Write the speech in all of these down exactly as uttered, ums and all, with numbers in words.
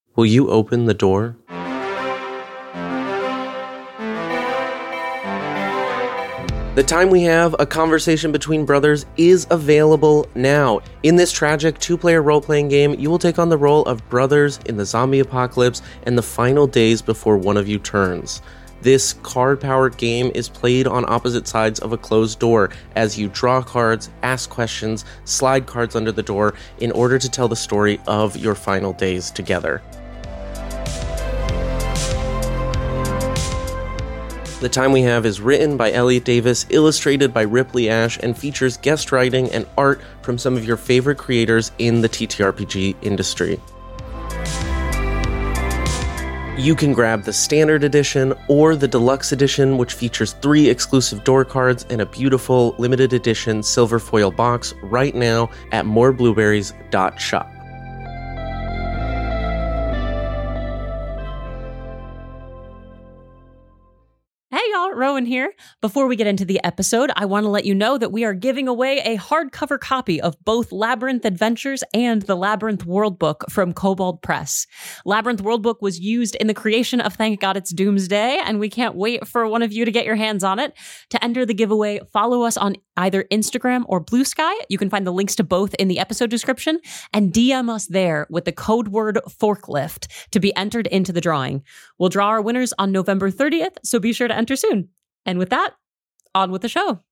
Will you open the door? The Time We Have, a conversation between brothers, is available now. In this tragic two-player role-playing game, you will take on the role of brothers in the zombie apocalypse and the final days before one of you turns. This card-powered game is played on opposite sides of a closed door as you draw cards, ask questions, slide cards under the door in order to tell the story of your final days together. The Time We Have is written by Elliot Davis, illustrated by Ripley Ash, and features guest writing and art from some of your favorite creators in the T T R P G industry. You can grab the Standard Edition or the Deluxe Edition, which features three exclusive door cards and a beautiful limited edition silver foil box right now at more blueberries dot shop. Rowan here. Before we get into the episode, I want to let you know that we are giving away a hardcover copy of both Labyrinth Adventures and the Labyrinth Worldbook from Kobold Press. Labyrinth Worldbook was used in the creation of Thank God It's Doomsday, and we can't wait for one of you to get your hands on it. To enter the giveaway, follow us on either Instagram or Blue Sky. You can find the links to both in the episode description, and D M us there with the code word forklift to be entered into the drawing. We'll draw our winners on November thirtieth, so be sure to enter soon. And with that, on with the show.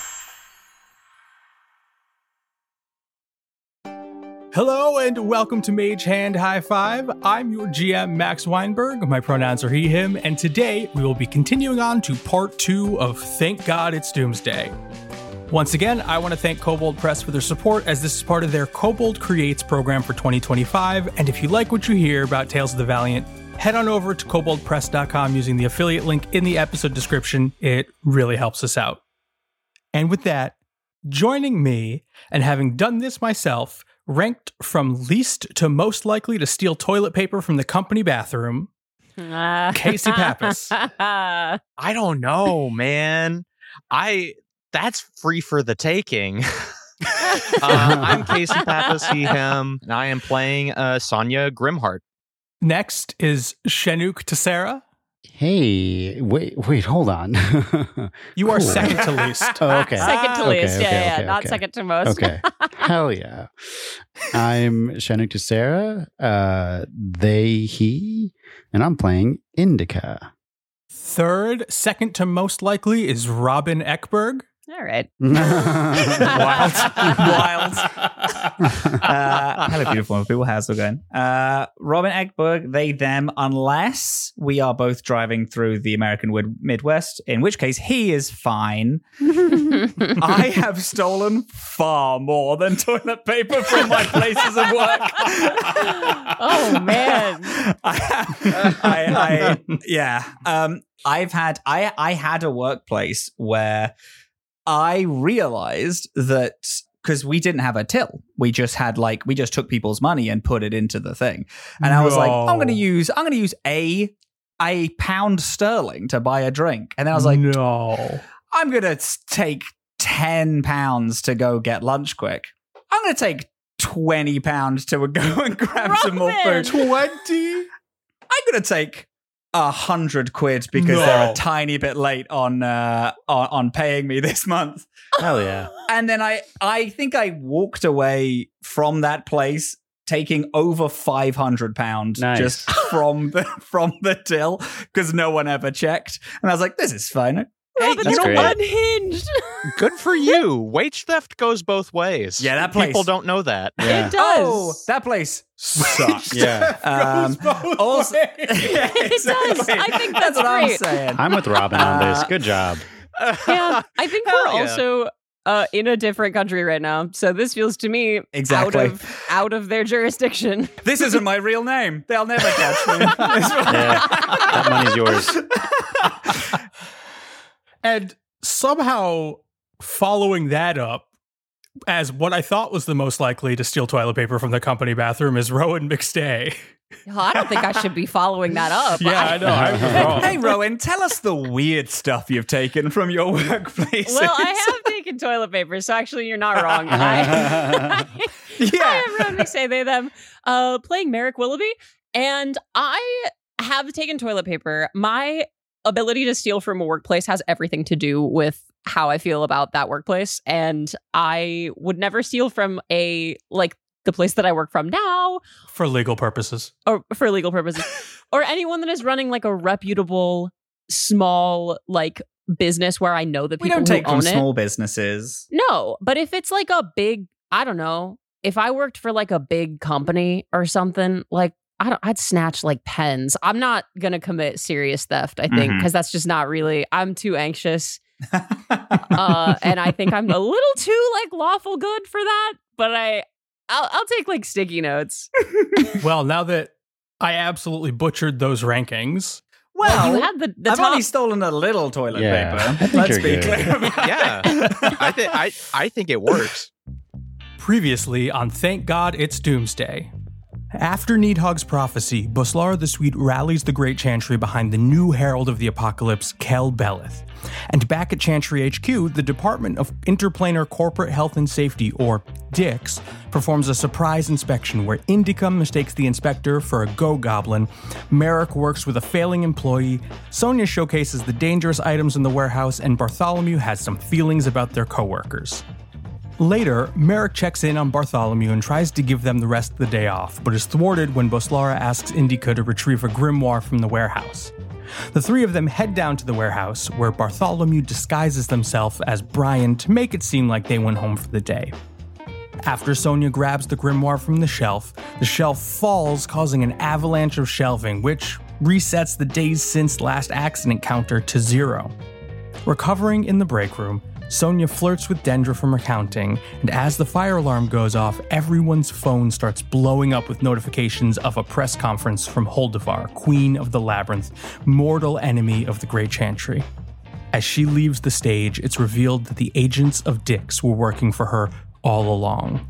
Hello and welcome to Mage Hand High Five. I'm your G M, Max Weinberg. My pronouns are he, him, and today we will be continuing on to part two of Thank God It's Doomsday. Once again, I want to thank Kobold Press for their support, as this is part of their Kobold Creates program for twenty twenty-five, and if you like what you hear about Tales of the Valiant, head on over to kobold press dot com using the affiliate link in the episode description. It really helps us out. And with that, joining me, and having done this myself, ranked from least to most likely to steal toilet paper from the company bathroom, Casey Pappas. I don't know, man. I that's free for the taking. uh, I'm Casey Pappas, he, him, and I am playing uh, Sonia Grimheart. Next is Shanuk Tessera. Hey, wait, wait, hold on. You are second to least. Oh, okay. Second to okay, least, okay, yeah, okay, yeah, okay, not okay. second to most. Okay, hell yeah. I'm Shanuk Tessera, uh, they, he, and I'm playing Indica. Third, second to most likely, is Robin Ekberg. All right. Wild. Wild. Uh, hello, beautiful people. How's it going? Uh, Robin Ekberg, they, them, unless we are both driving through the American Wood- Midwest, in which case he is fine. I have stolen far more than toilet paper from my places of work. Oh, man. I, I, I yeah. Um, I've had, I, I had a workplace where I realized that because we didn't have a till, we just had like we just took people's money and put it into the thing, and no. I was like, I'm gonna use I'm gonna use a a pound sterling to buy a drink, and then I was like, no, I'm gonna take ten pounds to go get lunch quick. I'm gonna take twenty pounds to go and grab Robin! some more food. twenty. I'm gonna take a hundred quid because No. they're a tiny bit late on, uh, on on paying me this month. Hell yeah. And then I I think I walked away from that place taking over five hundred pounds Nice. just from the from the till because no one ever checked. And I was like, this is fine. Robin, That's you're great. unhinged. Good for you. Wage theft goes both ways. Yeah, that place- People don't know that. Yeah. It does. Oh, that place sucks. Yeah. Um, also, yeah, It does. I think that's what I'm great. saying. I'm with Robin on this. Uh, Good job. Yeah, I think Hell we're yeah. also uh, in a different country right now, so this feels to me Exactly. out of out of their jurisdiction. This isn't my real name. They'll never catch me. Yeah. That money's yours. And somehow following that up as what I thought was the most likely to steal toilet paper from the company bathroom is Rowan McStay. Well, I don't think I should be following that up. Yeah, I know. I was wrong. Hey, Rowan, tell us the weird stuff you've taken from your workplace. Well, I have taken toilet paper, so actually you're not wrong. I, Yeah. I am Rowan McStay, they, them, uh, playing Merrick Willoughby. And I have taken toilet paper. My ability to steal from a workplace has everything to do with how I feel about that workplace. And I would never steal from a, like, the place that I work from now. For legal purposes. Or for legal purposes. Or anyone that is running, like, a reputable, small, like, business where I know the people We don't take who own from it. small businesses. No, but if it's, like, a big, I don't know, if I worked for, like, a big company or something, like, I don't, I'd snatch like pens. I'm not going to commit serious theft, I think, because Mhm. that's just not really, I'm too anxious. uh, and I think I'm a little too like lawful good for that. But I, I'll, I'll take like sticky notes. Well, now that I absolutely butchered those rankings, Well, you had the, the I've top. only stolen a little toilet Yeah, I paper. think Let's you're be good. clear about Yeah. it. I think I I think it works. previously on Thank God It's Doomsday. After Needhog's prophecy, Buslara the Sweet rallies the Great Chantry behind the new herald of the apocalypse, Kel Beleth. And back at Chantry H Q, the Department of Interplanar Corporate Health and Safety, or D I C S, performs a surprise inspection where Indica mistakes the inspector for a go-goblin, Merrick works with a failing employee, Sonia showcases the dangerous items in the warehouse, and Bartholomew has some feelings about their coworkers. Later, Merrick checks in on Bartholomew and tries to give them the rest of the day off, but is thwarted when Buslara asks Indica to retrieve a grimoire from the warehouse. The three of them head down to the warehouse, where Bartholomew disguises himself as Brian to make it seem like they went home for the day. After Sonia grabs the grimoire from the shelf, the shelf falls, causing an avalanche of shelving, which resets the days since last accident counter to zero. Recovering in the break room, Sonia flirts with Dendra from accounting, and as the fire alarm goes off, everyone's phone starts blowing up with notifications of a press conference from Holdevar, Queen of the Labyrinth, mortal enemy of the Great Chantry. As she leaves the stage, it's revealed that the agents of Dix were working for her all along.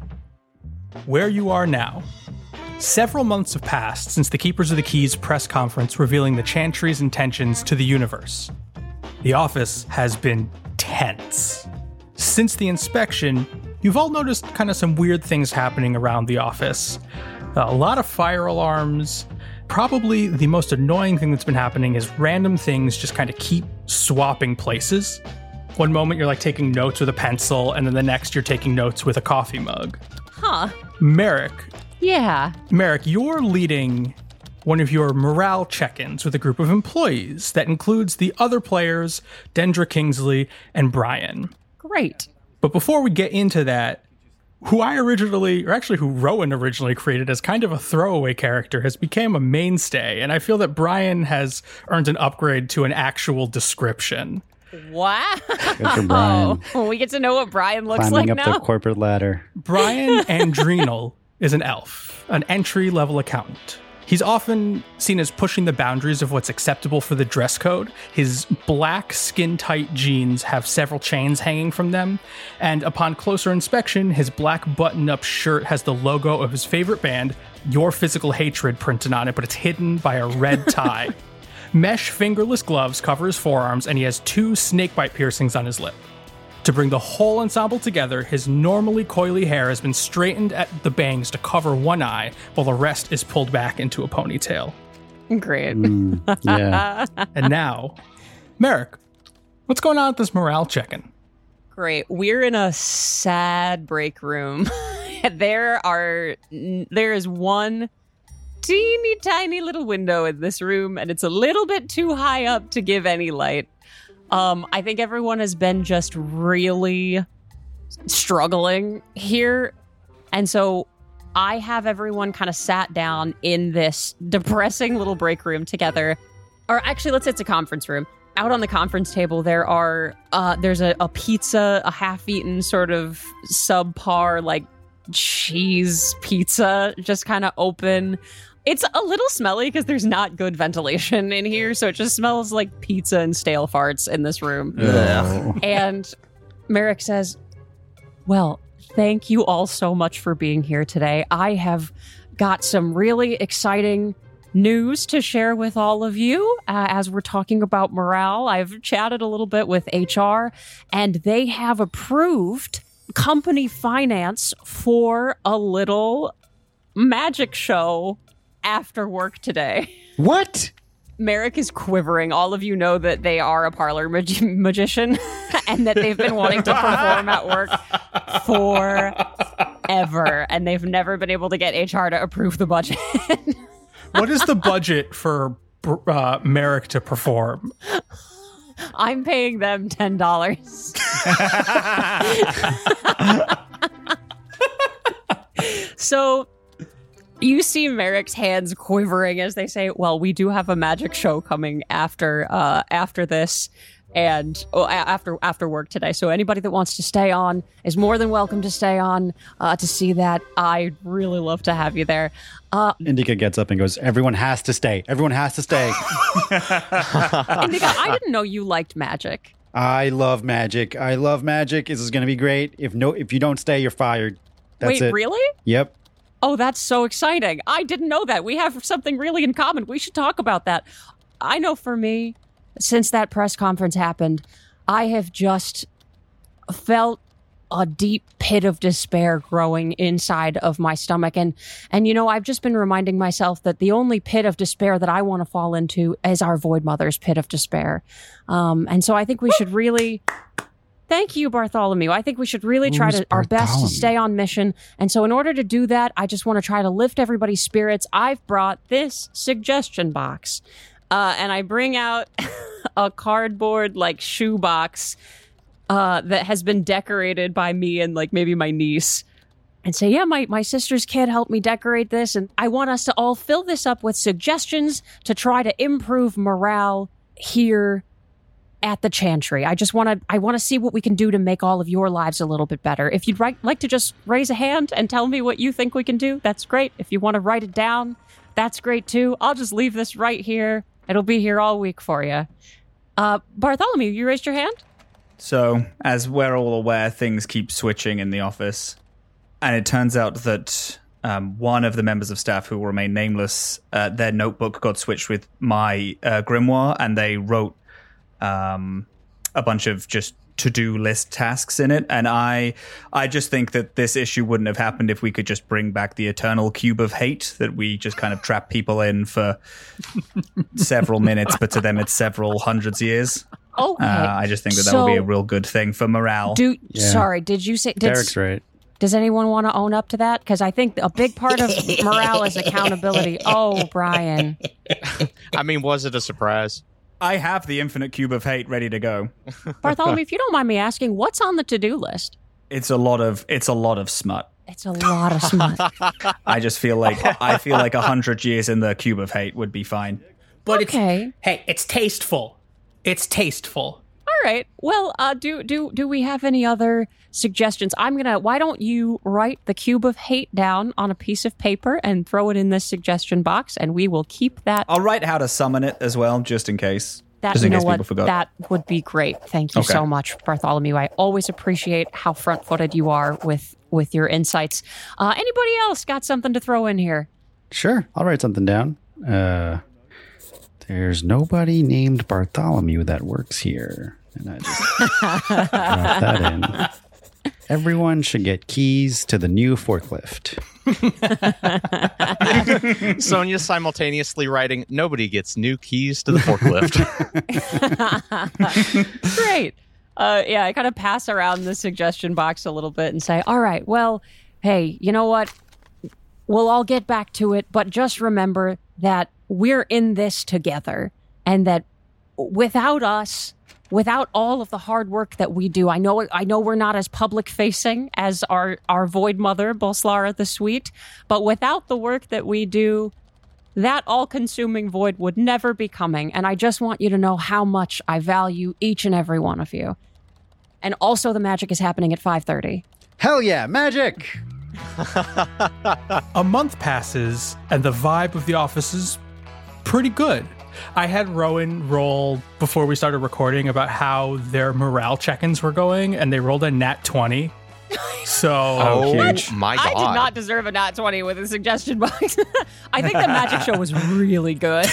Where you are now. Several months have passed since the Keepers of the Keys press conference revealing the Chantry's intentions to the universe. The office has been tense. Since the inspection, you've all noticed kind of some weird things happening around the office. Uh, a lot of fire alarms. Probably the most annoying thing that's been happening is random things just kind of keep swapping places. One moment you're like taking notes with a pencil, and then the next you're taking notes with a coffee mug. Huh. Merrick, Yeah. Merrick, you're leading one of your morale check-ins with a group of employees that includes the other players, Dendra Kingsley and Brian. Great. But before we get into that, who I originally, or actually who Rowan originally created as kind of a throwaway character, has become a mainstay, and I feel that Brian has earned an upgrade to an actual description. Wow. Good for Brian. We get to know what Brian looks Climbing like up now. the corporate ladder. Brian Andrenal is an elf, an entry-level accountant. He's often seen as pushing the boundaries of what's acceptable for the dress code. His black, skin-tight jeans have several chains hanging from them, and upon closer inspection, his black button-up shirt has the logo of his favorite band, Your Physical Hatred, printed on it, but it's hidden by a red tie. Mesh fingerless gloves cover his forearms, and he has two snakebite piercings on his lip. To bring the whole ensemble together, his normally coily hair has been straightened at the bangs to cover one eye, while the rest is pulled back into a ponytail. Great. Mm, yeah. And now, Merrick, what's going on with this morale check-in? Great. We're in a sad break room. there are there is one teeny tiny little window in this room, and it's a little bit too high up to give any light. Um, I think everyone has been just really struggling here. And so I have everyone kind of sat down in this depressing little break room together. Or actually, let's say it's a conference room. Out on the conference table, there are uh, there's a, a pizza, a half-eaten sort of subpar, like, cheese pizza just kind of open. It's a little smelly because there's not good ventilation in here, so it just smells like pizza and stale farts in this room. Oh. And Merrick says, well, thank you all so much for being here today. I have got some really exciting news to share with all of you uh, as we're talking about morale. I've chatted a little bit with H R, and they have approved company finance for a little magic show after work today. What? Merrick is quivering. All of you know that they are a parlor mag- magician and that they've been wanting to perform at work forever. And they've never been able to get H R to approve the budget. What is the budget for uh, Merrick to perform? I'm paying them ten dollars. So you see Merrick's hands quivering as they say, well, we do have a magic show coming after uh, after this and oh, after after work today. So anybody that wants to stay on is more than welcome to stay on uh, to see that. I'd really love to have you there. Uh, Indica gets up and goes, everyone has to stay. Everyone has to stay. Indica, I didn't know you liked magic. I love magic. I love magic. This is going to be great. If no, if you don't stay, you're fired. That's Wait, it. really? Yep. Oh, that's so exciting. I didn't know that. We have something really in common. We should talk about that. I know for me, since that press conference happened, I have just felt a deep pit of despair growing inside of my stomach. And, and you know, I've just been reminding myself that the only pit of despair that I want to fall into is our Void Mother's pit of despair. Um, and so I think we should really... Thank you, Bartholomew. I think we should really try Who's to our best to Bartholomew? stay on mission. And so in order to do that, I just want to try to lift everybody's spirits. I've brought this suggestion box. Uh, and I bring out a cardboard, like, shoebox uh, that has been decorated by me and, like, maybe my niece. And say, yeah, my, my sister's kid helped me decorate this. And I want us to all fill this up with suggestions to try to improve morale here at the Chantry. I just want to I want to see what we can do to make all of your lives a little bit better. If you'd ri- like to just raise a hand and tell me what you think we can do, that's great. If you want to write it down, that's great too. I'll just leave this right here. It'll be here all week for you. Uh, Bartholomew, you raised your hand? So, as we're all aware, things keep switching in the office. And it turns out that um, one of the members of staff who will remain nameless, uh, their notebook got switched with my uh, grimoire, and they wrote um, a bunch of just to-do list tasks in it. And I I just think that this issue wouldn't have happened if we could just bring back the eternal cube of hate that we just kind of trap people in for several minutes, but to them it's several hundreds of years. Okay. Uh, I just think that that So, would be a real good thing for morale. Do Yeah. sorry, did you say did, Derek's right. Does anyone want to own up to that? Because I think a big part of morale is accountability. Oh, Brian. I mean, was it a surprise? I have the infinite cube of hate ready to go. Bartholomew, if you don't mind me asking, what's on the to-do list? It's a lot of it's a lot of smut. It's a lot of smut. I just feel like I feel like a hundred years in the cube of hate would be fine. But Okay. it's hey, it's tasteful. It's tasteful. All right. Well, uh, do do do we have any other suggestions? I'm gonna. Why don't you write the cube of hate down on a piece of paper and throw it in this suggestion box, and we will keep that. I'll write how to summon it as well, just in case. That just you in know case what? people forgot. That would be great. Thank you Okay. so much, Bartholomew. I always appreciate how front-footed you are with with your insights. Uh, anybody else got something to throw in here? Sure, I'll write something down. Uh, there's nobody named Bartholomew that works here. And I just drop that in. Everyone should get keys to the new forklift. Sonia's simultaneously writing, nobody gets new keys to the forklift. Great. Uh, yeah, I kind of pass around the suggestion box a little bit and say, all right, well, hey, you know what? We'll all get back to it, but just remember that we're in this together and that without us, without all of the hard work that we do, I know I know we're not as public facing as our, our Void Mother, Bolslara the Sweet, but without the work that we do, that all-consuming void would never be coming. And I just want you to know how much I value each and every one of you. And also the magic is happening at five thirty. Hell yeah, magic! A month passes, and the vibe of the office is pretty good. I had Rowan roll before we started recording about how their morale check-ins were going, and they rolled a nat twenty. So, Oh, huge. my God. I did not deserve a nat twenty with a suggestion box. I think the magic show was really good.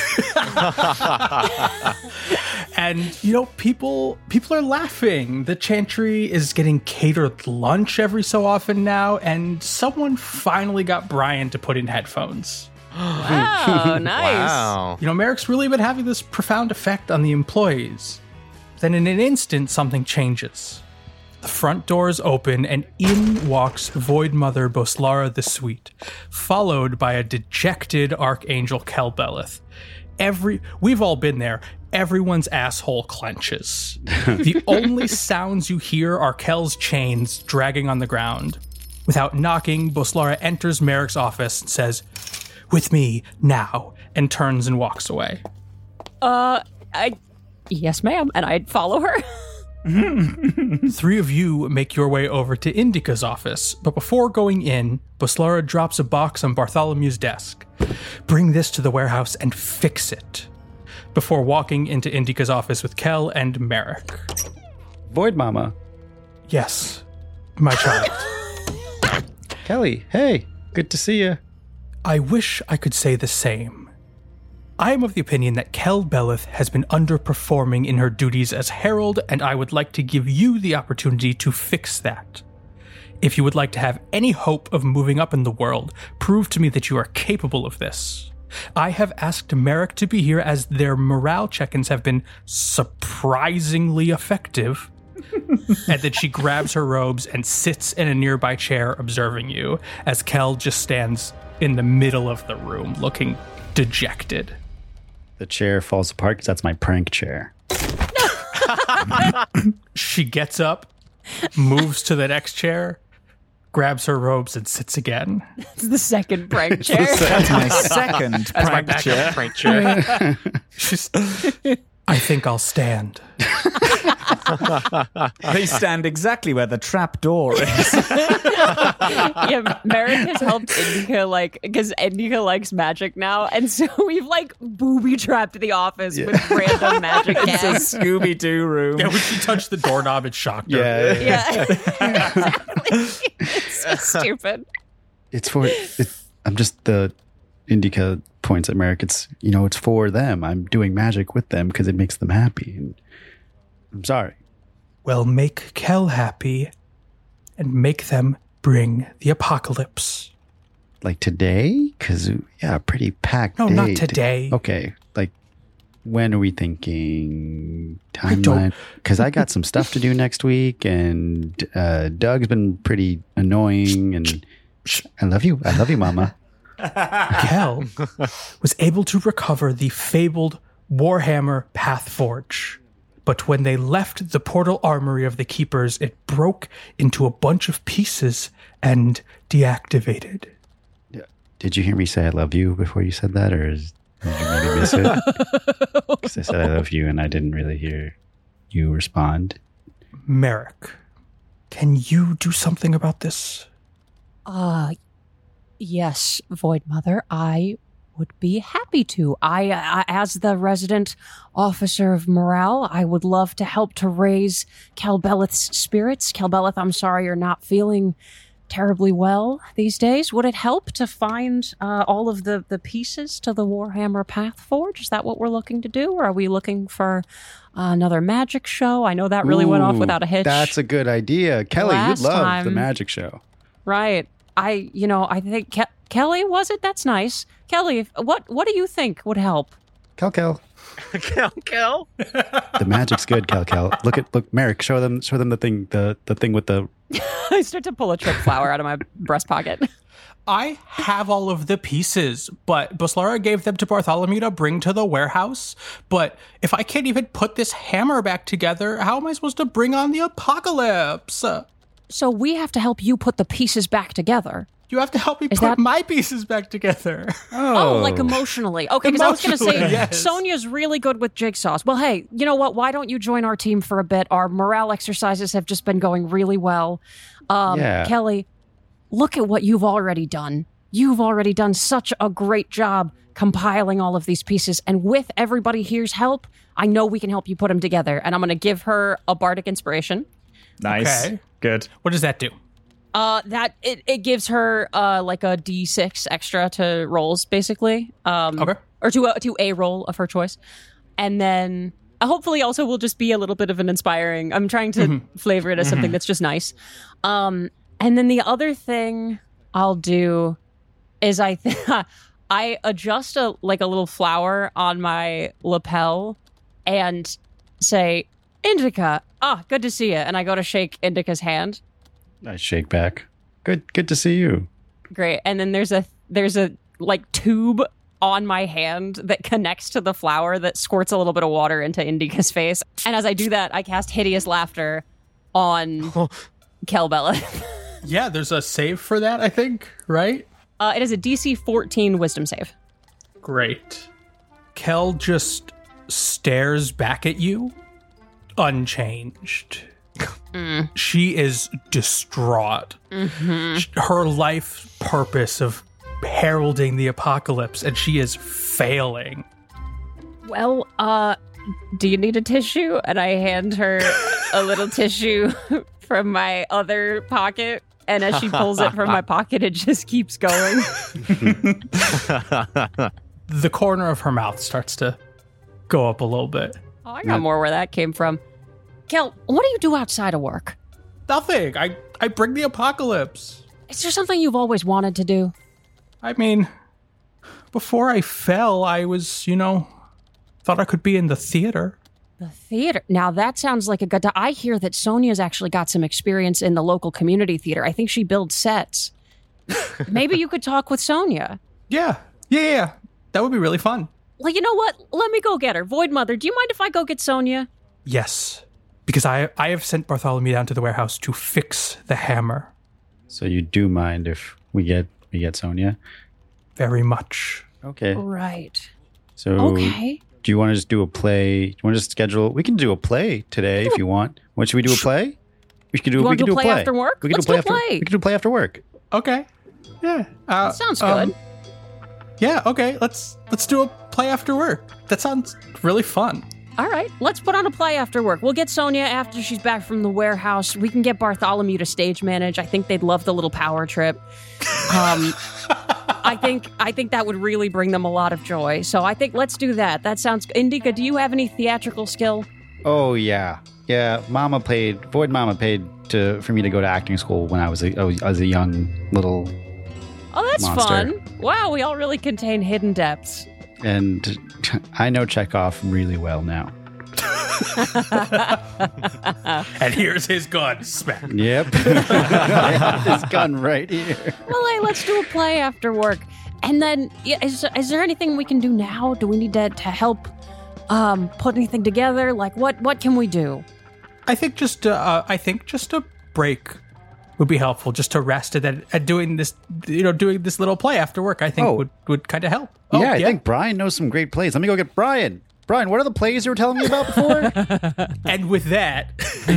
and you know, people people are laughing. The Chantry is getting catered lunch every so often now, and someone finally got Brian to put in headphones. Wow, nice. Wow. You know, Merrick's really been having this profound effect on the employees. Then in an instant, something changes. The front doors open, and in walks Void Mother Boslara the Sweet, followed by a dejected Archangel Kelbeleth. Every we've all been there. Everyone's asshole clenches. The only sounds you hear are Kel's chains dragging on the ground. Without knocking, Boslara enters Merrick's office and says, "With me, now," and turns and walks away. Uh, I, yes, ma'am, and I'd follow her. Three of you make your way over to Indica's office, but before going in, Boslara drops a box on Bartholomew's desk. "Bring this to the warehouse and fix it," before walking into Indica's office with Kel and Merrick. Void Mama. "Yes, my child. Kelly, hey, good to see you. I wish I could say the same. I am of the opinion that Kel Beleth has been underperforming in her duties as Herald, and I would like to give you the opportunity to fix that. If you would like to have any hope of moving up in the world, prove to me that you are capable of this. I have asked Merrick to be here as their morale check-ins have been surprisingly effective." And then she grabs her robes and sits in a nearby chair observing you, as Kel just stands in the middle of the room looking dejected. The chair falls apart because that's my prank chair. She gets up, moves to the next chair, grabs her robes, and sits again. It's the second prank chair. That's my second That's my prank backup chair. prank chair. She's, "I think I'll stand." They stand exactly where the trap door is. Yeah, Merrick has helped Indica, like, because Indica likes magic now, and so we've, like, booby-trapped the office with random magic It's a guests. Scooby-Doo room. Yeah, when she touched the doorknob, it shocked her. Yeah, Yeah, exactly. It's so stupid. it's for. It, I'm just the Indica points at Merrick. It's you know, it's for them. I'm doing magic with them because it makes them happy. And I'm sorry. "Well, make Kel happy and make them bring the apocalypse." Like today, because yeah, pretty packed. No, day not to- today. Okay, like when are we thinking don't- timeline? Because I got some stuff to do next week, and uh, Doug's been pretty annoying. And I love you, I love you, Mama. Kel was able to recover the fabled Warhammer Pathforge. But when they left the portal armory of the Keepers, it broke into a bunch of pieces and deactivated. Did you hear me say I love you before you said that, or is, did you maybe miss it? Because I said I love you, and I didn't really hear you respond. Merrick, can you do something about this? Uh, yes, Void Mother, I would be happy to. I, I, as the resident officer of morale, I would love to help to raise Kelbeleth's spirits. Kelbeleth, I'm sorry you're not feeling terribly well these days. Would it help to find uh, all of the, the pieces to the Warhammer Pathforge? Is that what we're looking to do? Or are we looking for uh, another magic show? I know that really went off Ooh, without a hitch. That's a good idea. Kelly, Last you'd love the time- magic show. Right. I, you know, I think Ke- Kelly, was it? That's nice. Kelly, what what do you think would help? Kel, Kel. Kel, Kel. The magic's good, Kel, Kel. Look at, look, Merrick, show them, show them the thing, the, the thing with the, I start to pull a trick flower out of my breast pocket. I have all of the pieces, but Boslara gave them to Bartholomew to bring to the warehouse. But if I can't even put this hammer back together, how am I supposed to bring on the apocalypse? So we have to help you put the pieces back together. You have to help me Is put that- my pieces back together. Oh, like emotionally. Okay, because I was going to say, Emotionally, yes. Sonia's really good with jigsaws. Well, hey, you know what? Why don't you join our team for a bit? Our morale exercises have just been going really well. Um, Yeah. Kelly, look at what you've already done. You've already done such a great job compiling all of these pieces. And with everybody here's help, I know we can help you put them together. And I'm going to give her a bardic inspiration. Nice. Okay. Good. What does that do? Uh, that it, it gives her uh like a d six extra to rolls basically. Um, Okay. or to a, to a roll of her choice, and then uh, hopefully also will just be a little bit of an inspiring. I'm trying to Mm-hmm. flavor it as something that's just nice. Um, and then the other thing I'll do is I think I adjust a like a little flower on my lapel and say, Indica, ah, good to see you. And I go to shake Indica's hand. I shake back. Good, good to see you. Great. And then there's a there's a like tube on my hand that connects to the flower that squirts a little bit of water into Indica's face. And as I do that, I cast Hideous Laughter on Kelbella. Yeah, there's a save for that, I think, right? Uh, it is a D C fourteen wisdom save. Great. Kel just stares back at you, unchanged. Mm. She is distraught. Mm-hmm. Her life purpose of heralding the apocalypse, and she is failing. Well, uh, do you need a tissue? And I hand her a little tissue from my other pocket, and as she pulls it from my pocket, it just keeps going. The corner of her mouth starts to go up a little bit. Oh, I got more where that came from. Kel, what do you do outside of work? Nothing. I, I bring the apocalypse. Is there something you've always wanted to do? I mean, before I fell, I was, you know, thought I could be in the theater. The theater? Now, that sounds like a good... I hear that Sonia's actually got some experience in the local community theater. I think she builds sets. Maybe you could talk with Sonia. Yeah. Yeah, yeah, yeah. That would be really fun. Well, you know what? Let me go get her. Void Mother, do you mind if I go get Sonia? Yes. Because I I have sent Bartholomew down to the warehouse to fix the hammer. So you do mind if we get we get Sonia? Very much. Okay. Right. So okay. Do you want to just do a play? Do you want to just schedule? We can do a play today if you want. What should we do? A play? We could do. You we want could to do play a play after work? We could Let's do a play do a after. play. We could do a play after work. Okay. Yeah. Uh, that sounds um, good. Yeah. Okay. Let's let's do a play after work. That sounds really fun. All right, let's put on a play after work. We'll get Sonia after she's back from the warehouse. We can get Bartholomew to stage manage. I think they'd love the little power trip. Um, I think I think that would really bring them a lot of joy. So I think let's do that. That sounds... Indica, do you have any theatrical skill? Oh, yeah. Yeah, Mama paid... Void Mama paid to for me to go to acting school when I was a, I was, I was a young little Oh, that's monster. fun. Wow, we all really contain hidden depths. And I know Chekhov really well now. And here's his gun. Smack. Yep. I have his gun right here. Well, hey, let's do a play after work. And then, is, is there anything we can do now? Do we need to, to help um, put anything together? Like, what, what can we do? I think just uh, I think just a break would be helpful. Just to rest and then uh, doing this, you know, doing this little play after work. I think Oh. would, would kind of help. Yeah, Oh, I think Brian knows some great plays. Let me go get Brian. Brian, what are the plays you were telling me about before? And with that,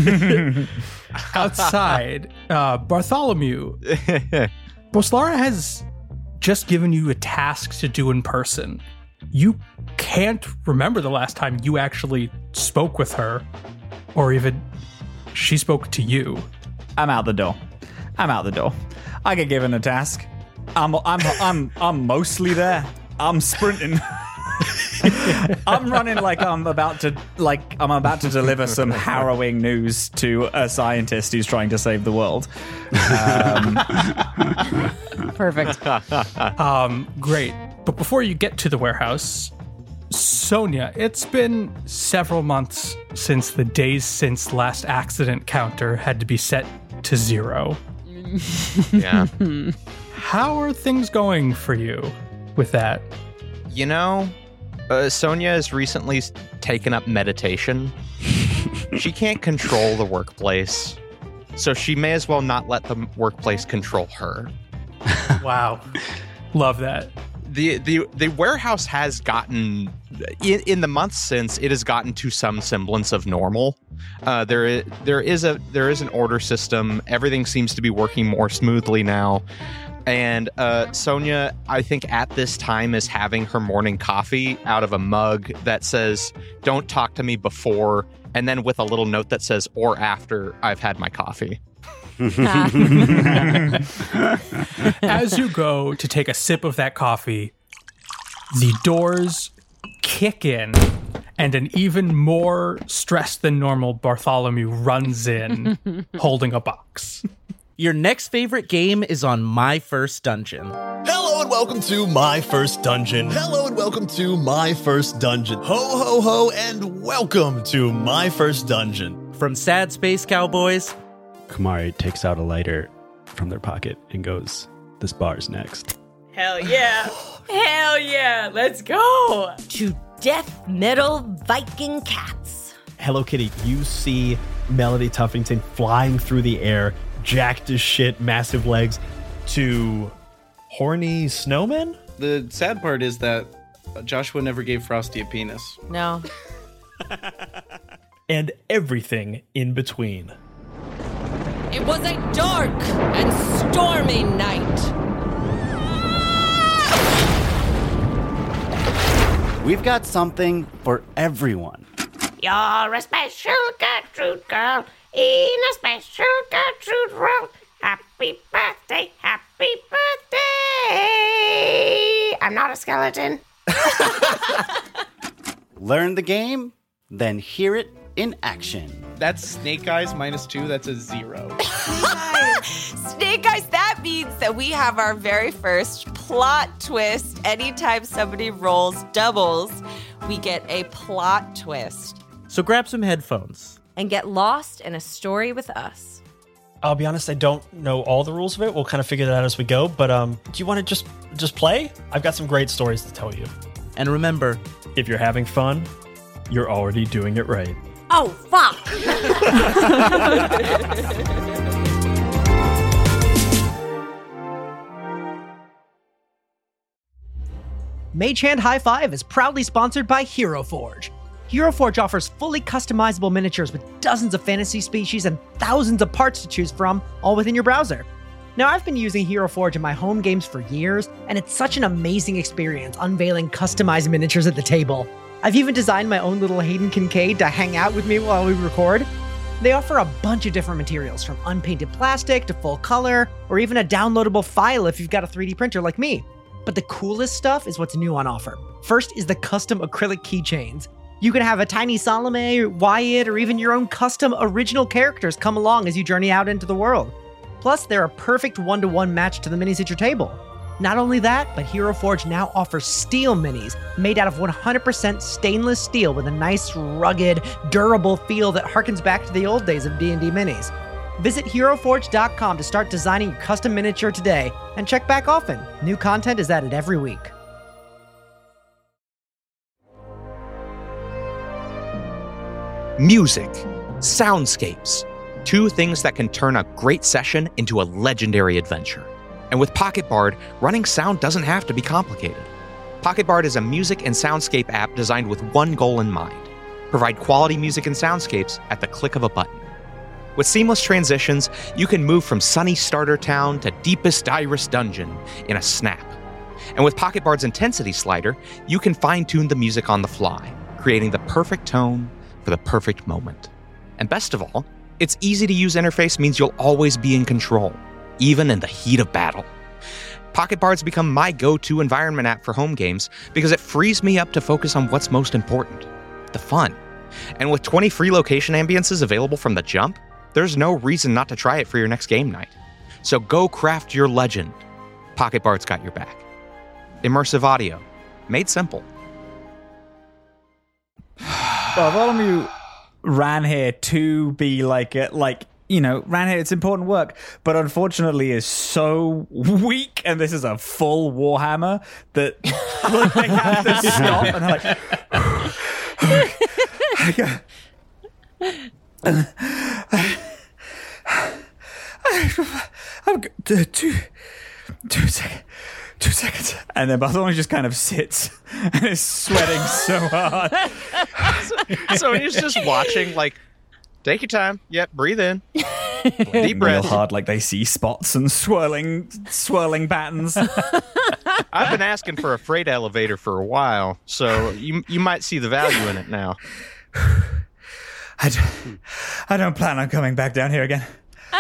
outside, uh, Bartholomew, Boslara has just given you a task to do in person. You can't remember the last time you actually spoke with her, or even she spoke to you. I'm out the door. I'm out the door. I get given a task. I'm I'm I'm I'm mostly there. I'm sprinting. I'm running like I'm about to like I'm about to deliver some harrowing news to a scientist who's trying to save the world. Um, Perfect. Um, great. But before you get to the warehouse, Sonia, it's been several months since the days since last accident counter had to be set to zero. Yeah. How are things going for you with that? You know, uh, Sonia has recently s- taken up meditation. She can't control the workplace, so she may as well not let the workplace control her. Wow. Love that. The, the the warehouse has gotten, in, in the months since, it has gotten to some semblance of normal. Uh, there is, there is a there is an order system. Everything seems to be working more smoothly now. And uh, Sonia, I think at this time, is having her morning coffee out of a mug that says, "Don't talk to me before," and then with a little note that says, "or after I've had my coffee." As you go to take a sip of that coffee, the doors kick in, and an even more stressed than normal Bartholomew runs in, holding a box. Your next favorite game is on My First Dungeon. Hello and welcome to my first dungeon. Hello and welcome to my first dungeon. Ho, ho, ho, and welcome to my first dungeon. From Sad Space Cowboys. Kumari takes out a lighter from their pocket and goes, "This bar's next." Hell yeah. Hell yeah. Let's go. To death metal Viking cats. Hello Kitty, you see Melody Tuffington flying through the air, jacked as shit, massive legs, to horny snowmen? The sad part is that Joshua never gave Frosty a penis. No. And everything in between. It was a dark and stormy night. We've got something for everyone. You're a special Gertrude girl in a special Gertrude world. Happy birthday, happy birthday. I'm not a skeleton. Learn the game, then hear it in action. That's Snake Eyes minus two. That's a zero. Snake Eyes, that means that we have our very first plot twist. Anytime somebody rolls doubles, we get a plot twist. So grab some headphones. And get lost in a story with us. I'll be honest, I don't know all the rules of it. We'll kind of figure that out as we go. But um, do you want to just just play? I've got some great stories to tell you. And remember, if you're having fun, you're already doing it right. Oh, fuck! Mage Hand High Five is proudly sponsored by Hero Forge. Hero Forge offers fully customizable miniatures with dozens of fantasy species and thousands of parts to choose from, all within your browser. Now, I've been using Hero Forge in my home games for years, and it's such an amazing experience unveiling customized miniatures at the table. I've even designed my own little Hayden Kincaid to hang out with me while we record. They offer a bunch of different materials, from unpainted plastic to full color, or even a downloadable file if you've got a three D printer like me. But the coolest stuff is what's new on offer. First is the custom acrylic keychains. You can have a tiny Salome, Wyatt, or even your own custom original characters come along as you journey out into the world. Plus, they're a perfect one-to-one match to the minis at your table. Not only that, but Hero Forge now offers steel minis made out of one hundred percent stainless steel with a nice, rugged, durable feel that harkens back to the old days of D and D minis. Visit hero forge dot com to start designing your custom miniature today, and check back often. New content is added every week. Music, soundscapes, two things that can turn a great session into a legendary adventure. And with Pocket Bard, running sound doesn't have to be complicated. Pocket Bard is a music and soundscape app designed with one goal in mind: provide quality music and soundscapes at the click of a button. With seamless transitions, you can move from sunny starter town to deepest Iris dungeon in a snap. And with Pocket Bard's intensity slider, you can fine-tune the music on the fly, creating the perfect tone for the perfect moment. And best of all, its easy-to-use interface means you'll always be in control, even in the heat of battle. Pocket Bard's become my go-to environment app for home games because it frees me up to focus on what's most important, the fun. And with twenty free location ambiances available from the jump, there's no reason not to try it for your next game night. So go craft your legend. Pocket Bard's got your back. Immersive audio, made simple. Bartholomew ran here to be like a, like you know ran here. It's important work, but unfortunately is so weak, and this is a full Warhammer that like, they have to stop and they're like. I'm two, two, two seconds. Two seconds. And then Bartholomew just kind of sits and is sweating so hard. so, so he's just watching, like, take your time. Yep, breathe in. Deep breath. Real hard, like they see spots and swirling, swirling patterns. I've been asking for a freight elevator for a while, so you you might see the value in it now. I don't, I don't plan on coming back down here again.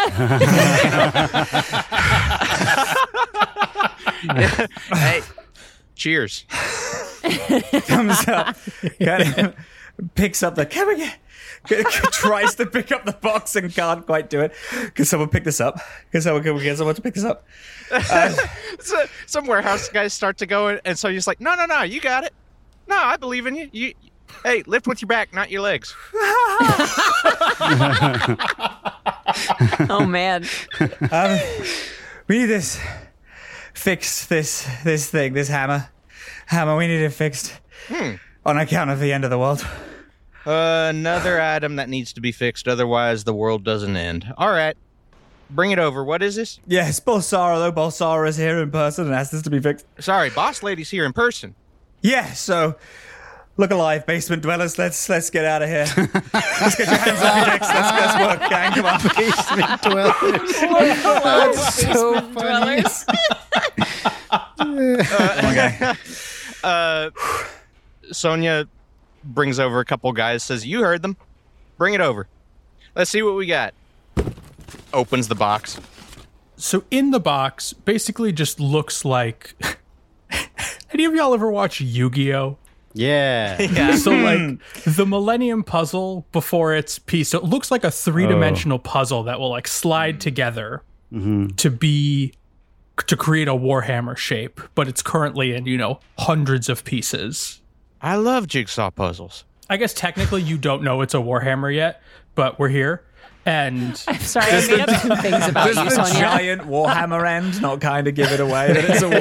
Hey, cheers. Comes up, kind of picks up the. Can we get? tries to pick up the box and can't quite do it. Can someone pick this up? Can someone, can we get someone to pick this up? Uh, so, some warehouse guys start to go, and so he's like, no, no, no, you got it. No, I believe in you. You, hey, lift with your back, not your legs. Oh, man. Um, we need this. Fix this this thing, this hammer. Hammer, we need it fixed. Hmm. On account of the end of the world. Uh, another item that needs to be fixed, otherwise the world doesn't end. All right. Bring it over. What is this? Yes, Balsara, though. Balsara is here in person and asked this to be fixed. Sorry, boss lady's here in person. Yeah, so look alive, basement dwellers. Let's let's get out of here. Let's get your hands off your dicks. Let's, let's work, gang. Come on. Basement dwellers. Look alive, so basement dwellers. uh, okay. uh, Sonia brings over a couple guys, says, you heard them. Bring it over. Let's see what we got. Opens the box. So in the box, basically just looks like... Any of y'all ever watch Yu-Gi-Oh? Yeah. Yeah. So like the Millennium Puzzle before its piece, so it looks like a three-dimensional oh. puzzle that will like slide together mm-hmm. to be... to create a Warhammer shape, but it's currently in, you know, hundreds of pieces. I love jigsaw puzzles. I guess technically you don't know it's a Warhammer yet, but we're here. And I'm sorry, I made up two things about Does you, the Sonia. giant Warhammer end not kind of give it away that it's a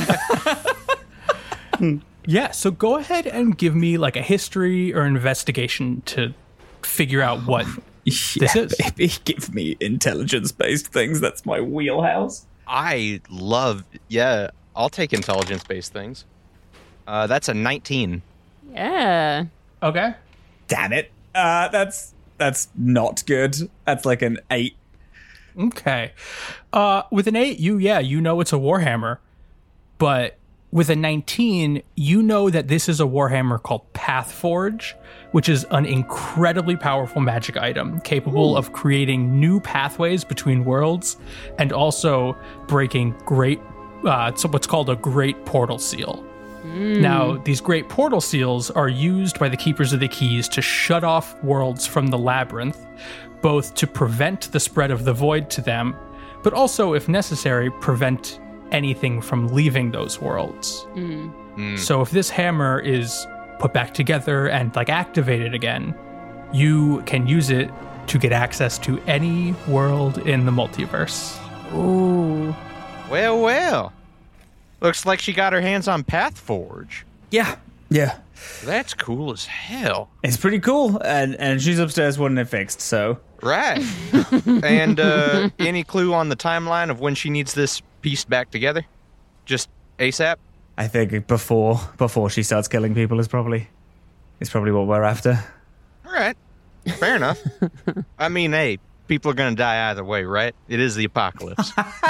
Warhammer? Yeah, so go ahead and give me like a history or investigation to figure out what yeah, this is. Baby, give me intelligence-based things. That's my wheelhouse. I love, yeah, I'll take intelligence-based things. Uh, that's a nineteen. Yeah. Okay. Damn it. Uh, that's that's not good. That's like an eight. Okay. Uh, with an eight, you, yeah, you know it's a Warhammer. But with a nineteen, you know that this is a Warhammer called Pathforge, which is an incredibly powerful magic item capable Ooh. of creating new pathways between worlds and also breaking great, uh, so what's called a Great Portal Seal. Mm. Now, these Great Portal Seals are used by the Keepers of the Keys to shut off worlds from the Labyrinth, both to prevent the spread of the Void to them, but also, if necessary, prevent anything from leaving those worlds. Mm. Mm. So if this hammer is put back together and like activated again, you can use it to get access to any world in the multiverse. Ooh. Well, well. Looks like she got her hands on Pathforge. Yeah. Yeah. That's cool as hell. It's pretty cool, and and she's upstairs wanting it fixed, so... Right. And uh, any clue on the timeline of when she needs this pieced back together? Just ASAP? I think before before she starts killing people is probably is probably what we're after. All right. Fair enough. I mean, hey, people are going to die either way, right? It is the apocalypse.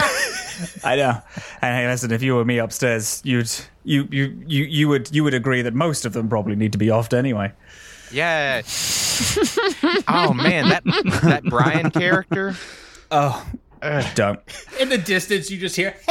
I know. And hey, listen, if you were me upstairs, you'd you you you you would you would agree that most of them probably need to be offed anyway. Yeah. Oh man, that that Brian character. Oh, uh, don't. In the distance, you just hear.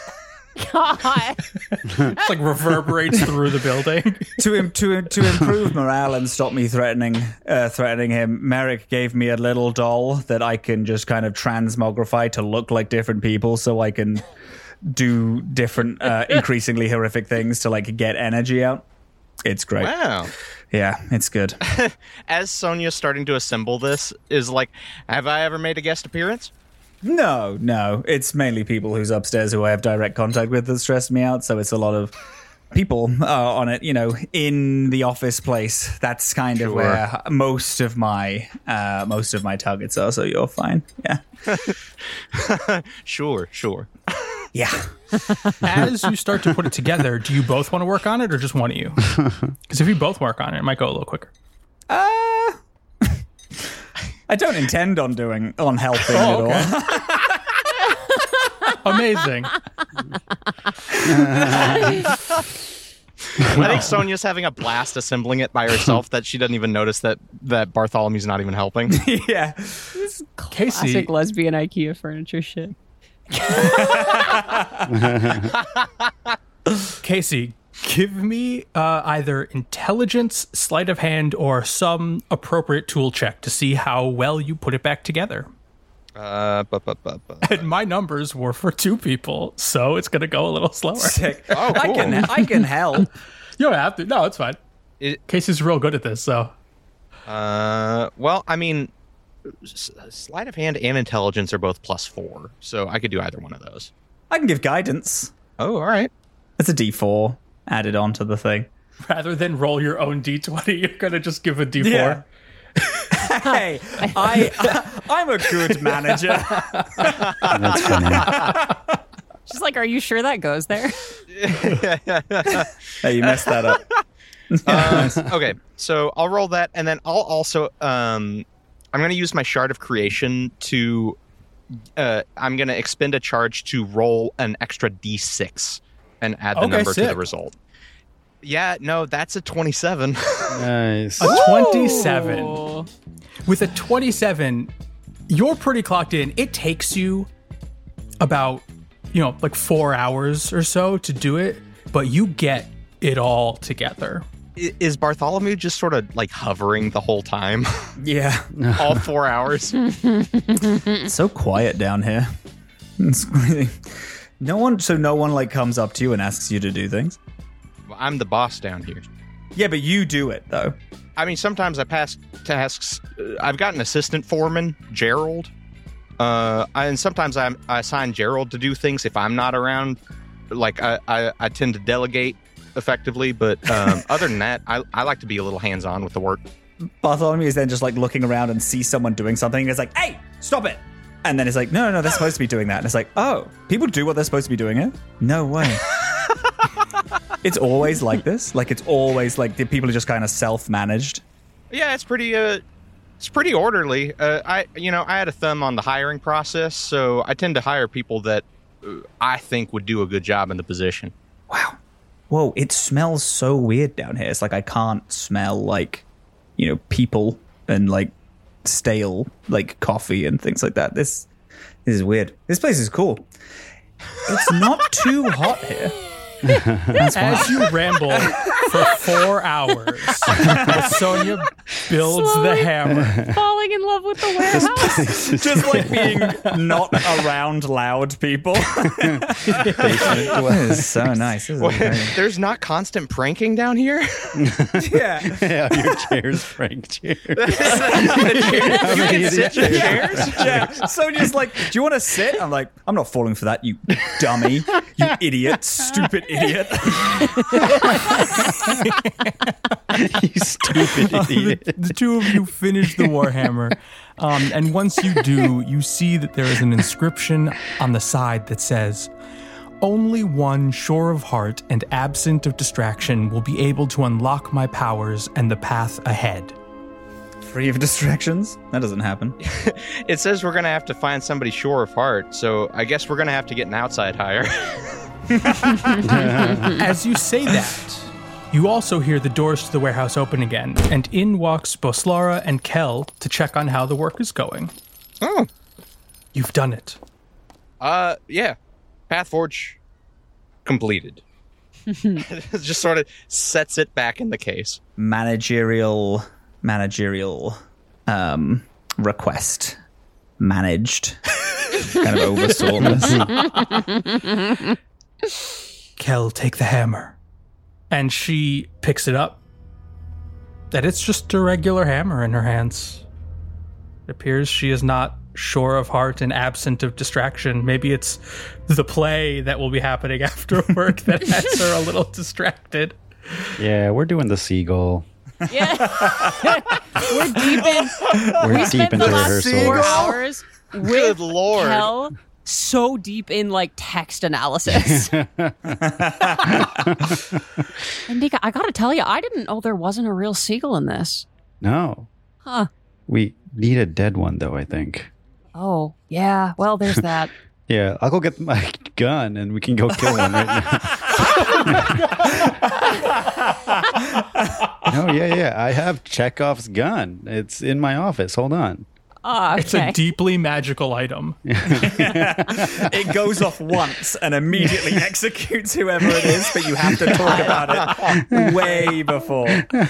God. It's like reverberates through the building. to him to to improve morale and stop me threatening uh, threatening him, Merrick gave me a little doll that I can just kind of transmogrify to look like different people, so I can do different, uh, increasingly horrific things to like get energy out. It's great. Wow. Yeah, it's good. As Sonia's starting to assemble this, is like, have I ever made a guest appearance? No, no. It's mainly people who's upstairs who I have direct contact with that stress me out. So it's a lot of people uh, on it, you know, in the office place. That's kind Sure. of where most of my uh, most of my targets are. So you're fine. Yeah. Sure, sure. Yeah. As you start to put it together, do you both want to work on it or just one of you? Because if you both work on it, it might go a little quicker. Uh, I don't intend on doing on helping Oh, at all. Amazing. I think Sonia's having a blast assembling it by herself that she doesn't even notice that, that Bartholomew's not even helping. Yeah. This Casey. classic lesbian IKEA furniture shit. Casey, Give me uh, either intelligence, sleight of hand, or some appropriate tool check to see how well you put it back together. Uh, bu- bu- bu- bu- And my numbers were for two people, so it's going to go a little slower. Sick. Oh, I cool. can I can help. You don't have to. No, it's fine. It- Casey's real good at this, so. Uh, well, I mean, s- sleight of hand and intelligence are both plus four, so I could do either one of those. I can give guidance. Oh, all right. It's a D four added onto the thing. Rather than roll your own d twenty, you're going to just give a d four. Yeah. Hey, I, I'm a good manager. That's funny. She's like, are you sure that goes there? Hey, you messed that up. uh, okay, so I'll roll that, and then I'll also um, I'm going to use my Shard of Creation to uh, I'm going to expend a charge to roll an extra d six and add the Okay, number sick. to the result. Yeah, no, that's a twenty-seven. Nice. A twenty-seven. With a twenty-seven, you're pretty clocked in. It takes you about, you know, like four hours or so to do it, but you get it all together. I- Is Bartholomew just sort of like hovering the whole time? Yeah. All four hours? It's so quiet down here. It's really... No one, so no one like comes up to you and asks you to do things? Well, I'm the boss down here. Yeah, but you do it though. I mean, sometimes I pass tasks. Uh, I've got an assistant foreman, Gerald. Uh, and sometimes I, I assign Gerald to do things if I'm not around. Like, I, I, I tend to delegate effectively. But um, other than that, I, I like to be a little hands-on with the work. Bartholomew is then just like looking around and sees someone doing something and it's like, hey, stop it. And then it's like, no, no, no, they're supposed to be doing that. And it's like, oh, people do what they're supposed to be doing it? No way. It's always like this. Like, it's always like the people are just kind of self-managed. Yeah, it's pretty. Uh, it's pretty orderly. Uh, I, you know, I had a thumb on the hiring process, so I tend to hire people that uh, I think would do a good job in the position. Wow. Whoa, it smells so weird down here. It's like I can't smell like, you know, people and like stale like coffee and things like that. This, this is weird. This place is cool. It's not too hot here. As you ramble for four hours, Sonia builds Slowly the hammer. Falling in love with the warehouse. Just like being not around loud people. This is so nice. This is Well, great. there's not constant pranking down here. Yeah. Yeah, your chair's prank chair. You can sit in chairs. Yeah. Sonia's like, do you want to sit? I'm like, I'm not falling for that, you dummy. You idiot. Stupid idiot. You stupid idiot. the, the two of you finish the Warhammer, um, and once you do, you see that there is an inscription on the side that says, "Only one sure of heart and absent of distraction will be able to unlock my powers and the path ahead." Free of distractions? That doesn't happen. It says we're going to have to find somebody sure of heart, so I guess we're going to have to get an outside hire. As you say that, you also hear the doors to the warehouse open again, and in walks Boslara and Kel to check on how the work is going. Oh. You've done it. Uh, yeah. Pathforge completed. Just sort of sets it back in the case. Managerial, managerial um, request. Managed. Kind of oversaw this. Kel, take the hammer. And she picks it up. That it's just a regular hammer in her hands. It appears she is not sure of heart and absent of distraction. Maybe it's the play that will be happening after work that has her a little distracted. Yeah, we're doing the seagull. Yeah. We're deep in. We're we deep spent into the last rehearsal. four hours with Good Lord. Kel so deep in like text analysis. And Nika, I gotta tell you, I didn't know there wasn't a real seagull in this. No. Huh. We need a dead one, though, I think. Oh, yeah. Well, there's that. Yeah, I'll go get my gun and we can go kill one right now. No, yeah, yeah. I have Chekhov's gun. It's in my office. Hold on. Oh, It's a okay. deeply magical item. It goes off once and immediately executes whoever it is, but you have to talk about it way before.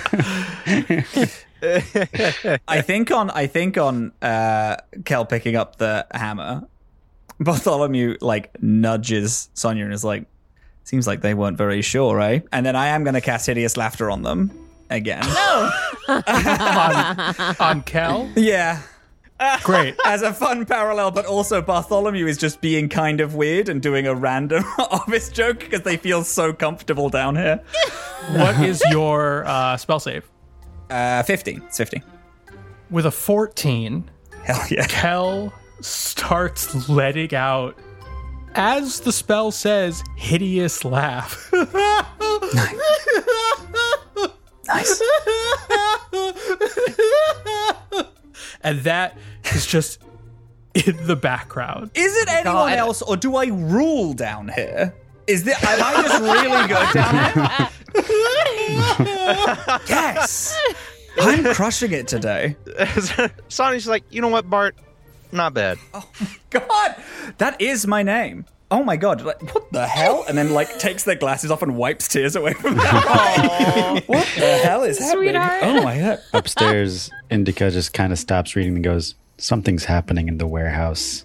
I think on I think on uh, Kel picking up the hammer, Bartholomew like nudges Sonya and is like, "Seems like they weren't very sure, eh?" And then I am going to cast Hideous Laughter on them again. No. on, on Kel? Yeah. Great. As a fun parallel, but also Bartholomew is just being kind of weird and doing a random office joke because they feel so comfortable down here. What is your uh, spell save? Uh, fifteen. It's fifteen. With a fourteen, hell yeah. Kel starts letting out, as the spell says, hideous laugh. Nice. Nice. And that is just in the background. Is it anyone God. else, or do I rule down here? Is there, am I just really good down here? Yes! I'm crushing it today. Sonny's like, you know what, Bart? Not bad. Oh my god! That is my name. Oh my god, like, what the hell? And then, like, takes their glasses off and wipes tears away from them. What the hell is happening? Sweetheart. Oh my god. Upstairs, Indica just kind of stops reading and goes, "Something's happening in the warehouse."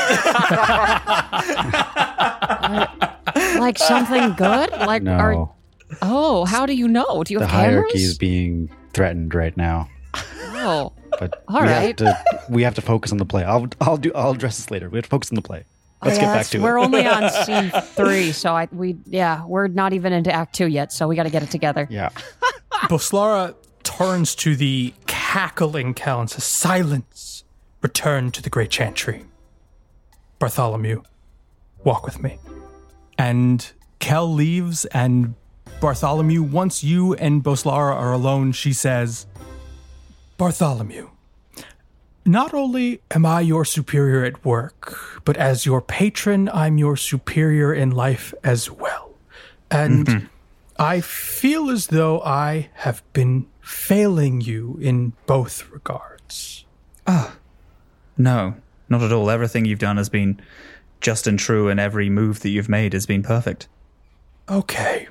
Like something good? Like No. are Oh, how do you know? Do you The have hierarchy cameras? is being threatened right now. Oh. But All we right. have to we have to focus on the play. I'll I'll do I'll address this later. We have to focus on the play. Let's Oh, get yeah, back that's- to we're it. only on scene three, so I we yeah, we're not even into act two yet, so we got to get it together. Yeah. Boslara turns to the cackling Kel and says, "Silence! Return to the great chantry. Bartholomew, walk with me." And Kel leaves, and Bartholomew, once you and Boslara are alone, she says, "Bartholomew, not only am I your superior at work, but as your patron, I'm your superior in life as well. And Mm-hmm. I feel as though I have been failing you in both regards." Oh, no, not at all. Everything you've done has been just and true, and every move that you've made has been perfect. Okay.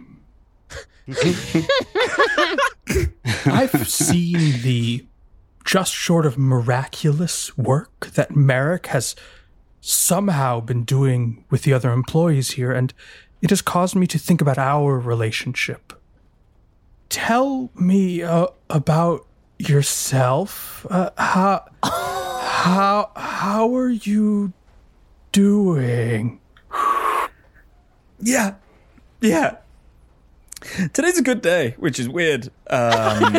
I've seen the just short of miraculous work that Merrick has somehow been doing with the other employees here, and it has caused me to think about our relationship. Tell me uh, about yourself. Uh, how, how, how are you doing? Yeah. Yeah. Today's a good day, which is weird. Um,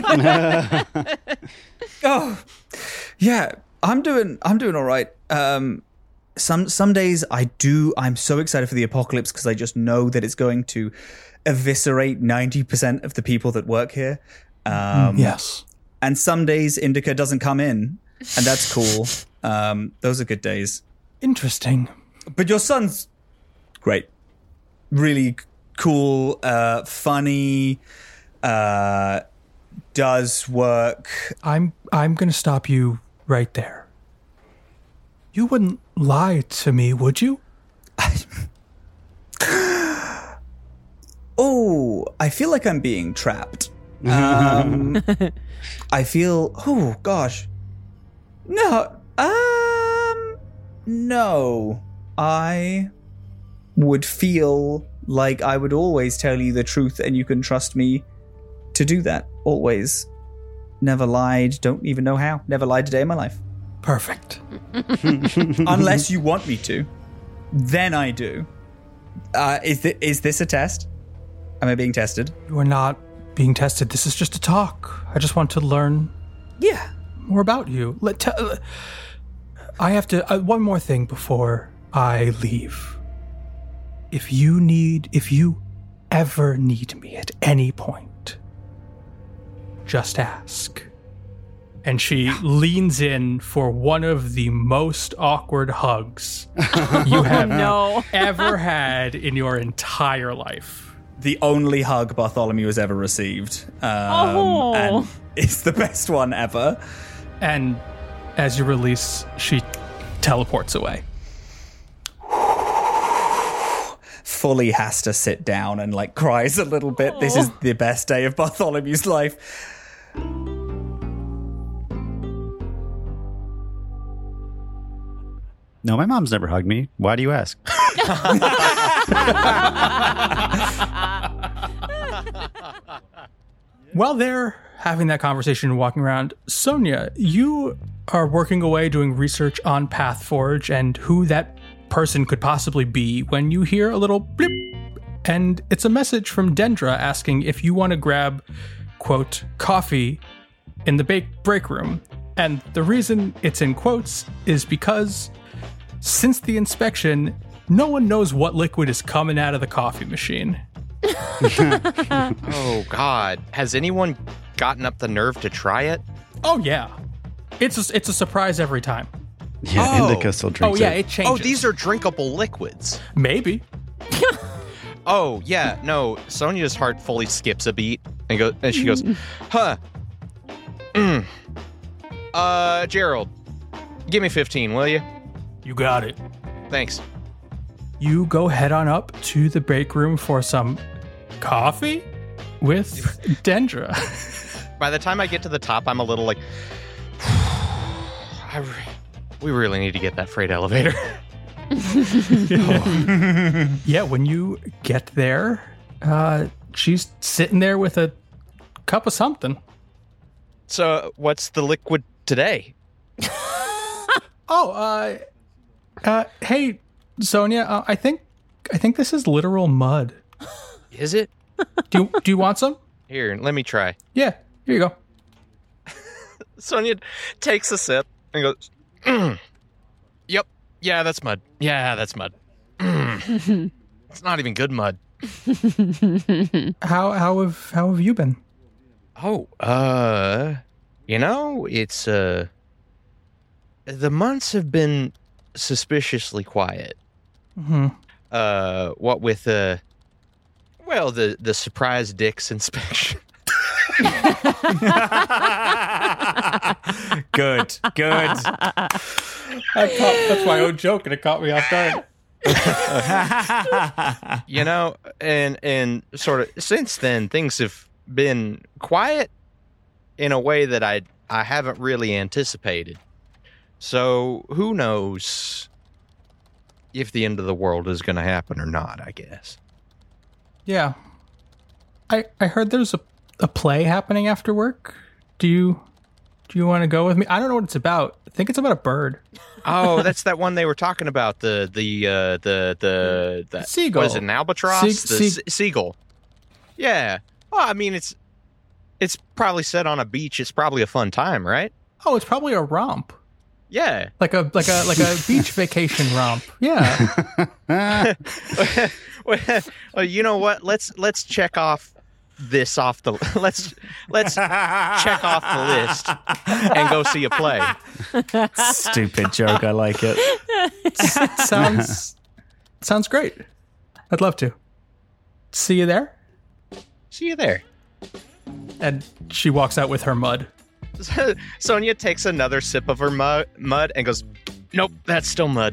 oh, yeah. I'm doing. I'm doing all right. Um, some some days I do. I'm so excited for the apocalypse because I just know that it's going to eviscerate ninety percent of the people that work here. Um, yes. And some days Indica doesn't come in, and that's cool. Um, those are good days. Interesting. But your son's great. Really cool, uh, funny, uh, does work. I'm I'm going to stop you right there. You wouldn't lie to me, would you? Oh, I feel like I'm being trapped. Um, I feel, oh gosh. No, um, no. I would feel like I would always tell you the truth and you can trust me to do that. Always. Never lied. Don't even know how. Never lied a day in my life. Perfect. Unless you want me to. Then I do. Uh, is, th- is this a test? Am I being tested? You are not being tested. This is just a talk. I just want to learn Yeah. more about you. Let te- uh, I have to uh, one more thing before I leave. If you need if you ever need me at any point, just ask. And she leans in for one of the most awkward hugs you have no. ever had in your entire life. The only hug Bartholomew has ever received. Um, Oh. And it's the best one ever. And as you release, she teleports away. Fully has to sit down and like cries a little bit. Aww. This is the best day of Bartholomew's life. No, my mom's never hugged me. Why do you ask? While they're having that conversation and walking around, Sonia, you are working away doing research on Pathforge and who that person could possibly be when you hear a little blip, and it's a message from Dendra asking if you want to grab, quote, coffee in the bake break room. And the reason it's in quotes is because since the inspection, no one knows what liquid is coming out of the coffee machine. Oh, God. Has anyone gotten up the nerve to try it? Oh, yeah. It's a, it's a surprise every time. Yeah, oh. Indica still drinks Oh, yeah, it. it changes. Oh, these are drinkable liquids. Maybe. Oh, yeah. No, Sonia's heart fully skips a beat and, go, and she goes, huh. Mm. Uh, Gerald, give me fifteen, will you? You got it. Thanks. You go head on up to the bake room for some coffee with Dendra. By the time I get to the top, I'm a little like, I re- we really need to get that freight elevator. Oh. Yeah, when you get there, uh, she's sitting there with a cup of something. So, what's the liquid today? oh, uh, uh, hey, Sonia, uh, I think, I think this is literal mud. Is it? Do you, do you want some? Here, let me try. Yeah, here you go. Sonia takes a sip and goes, mm. Yep, yeah, that's mud. Yeah, that's mud. Mm. It's not even good mud. How how have how have you been? Oh, uh, you know, it's, uh, the months have been suspiciously quiet. Mm-hmm. Uh, what with, uh, well, the, the surprise dicks inspection. Good, good. I caught, that's my own joke, and it caught me off guard. You know, and and sort of since then, things have been quiet in a way that I I haven't really anticipated. So who knows if the end of the world is going to happen or not, I guess. Yeah. I I heard there's a, a play happening after work. Do you do you want to go with me? I don't know what it's about. I think it's about a bird. Oh, that's that one they were talking about. The the uh, the the the seagull. Was it an albatross? Se- the se- se- seagull. Yeah. Well, I mean, it's it's probably set on a beach. It's probably a fun time, right? Oh, it's probably a romp. Yeah. Like a like a like a beach vacation romp. Yeah. Well, you know what? Let's let's check off this off the let's let's check off the list and go see a play. Stupid joke. I like it. sounds sounds great. I'd love to. See you there. See you there. And she walks out with her mud. Sonia takes another sip of her mud, mud and goes, "Nope, that's still mud."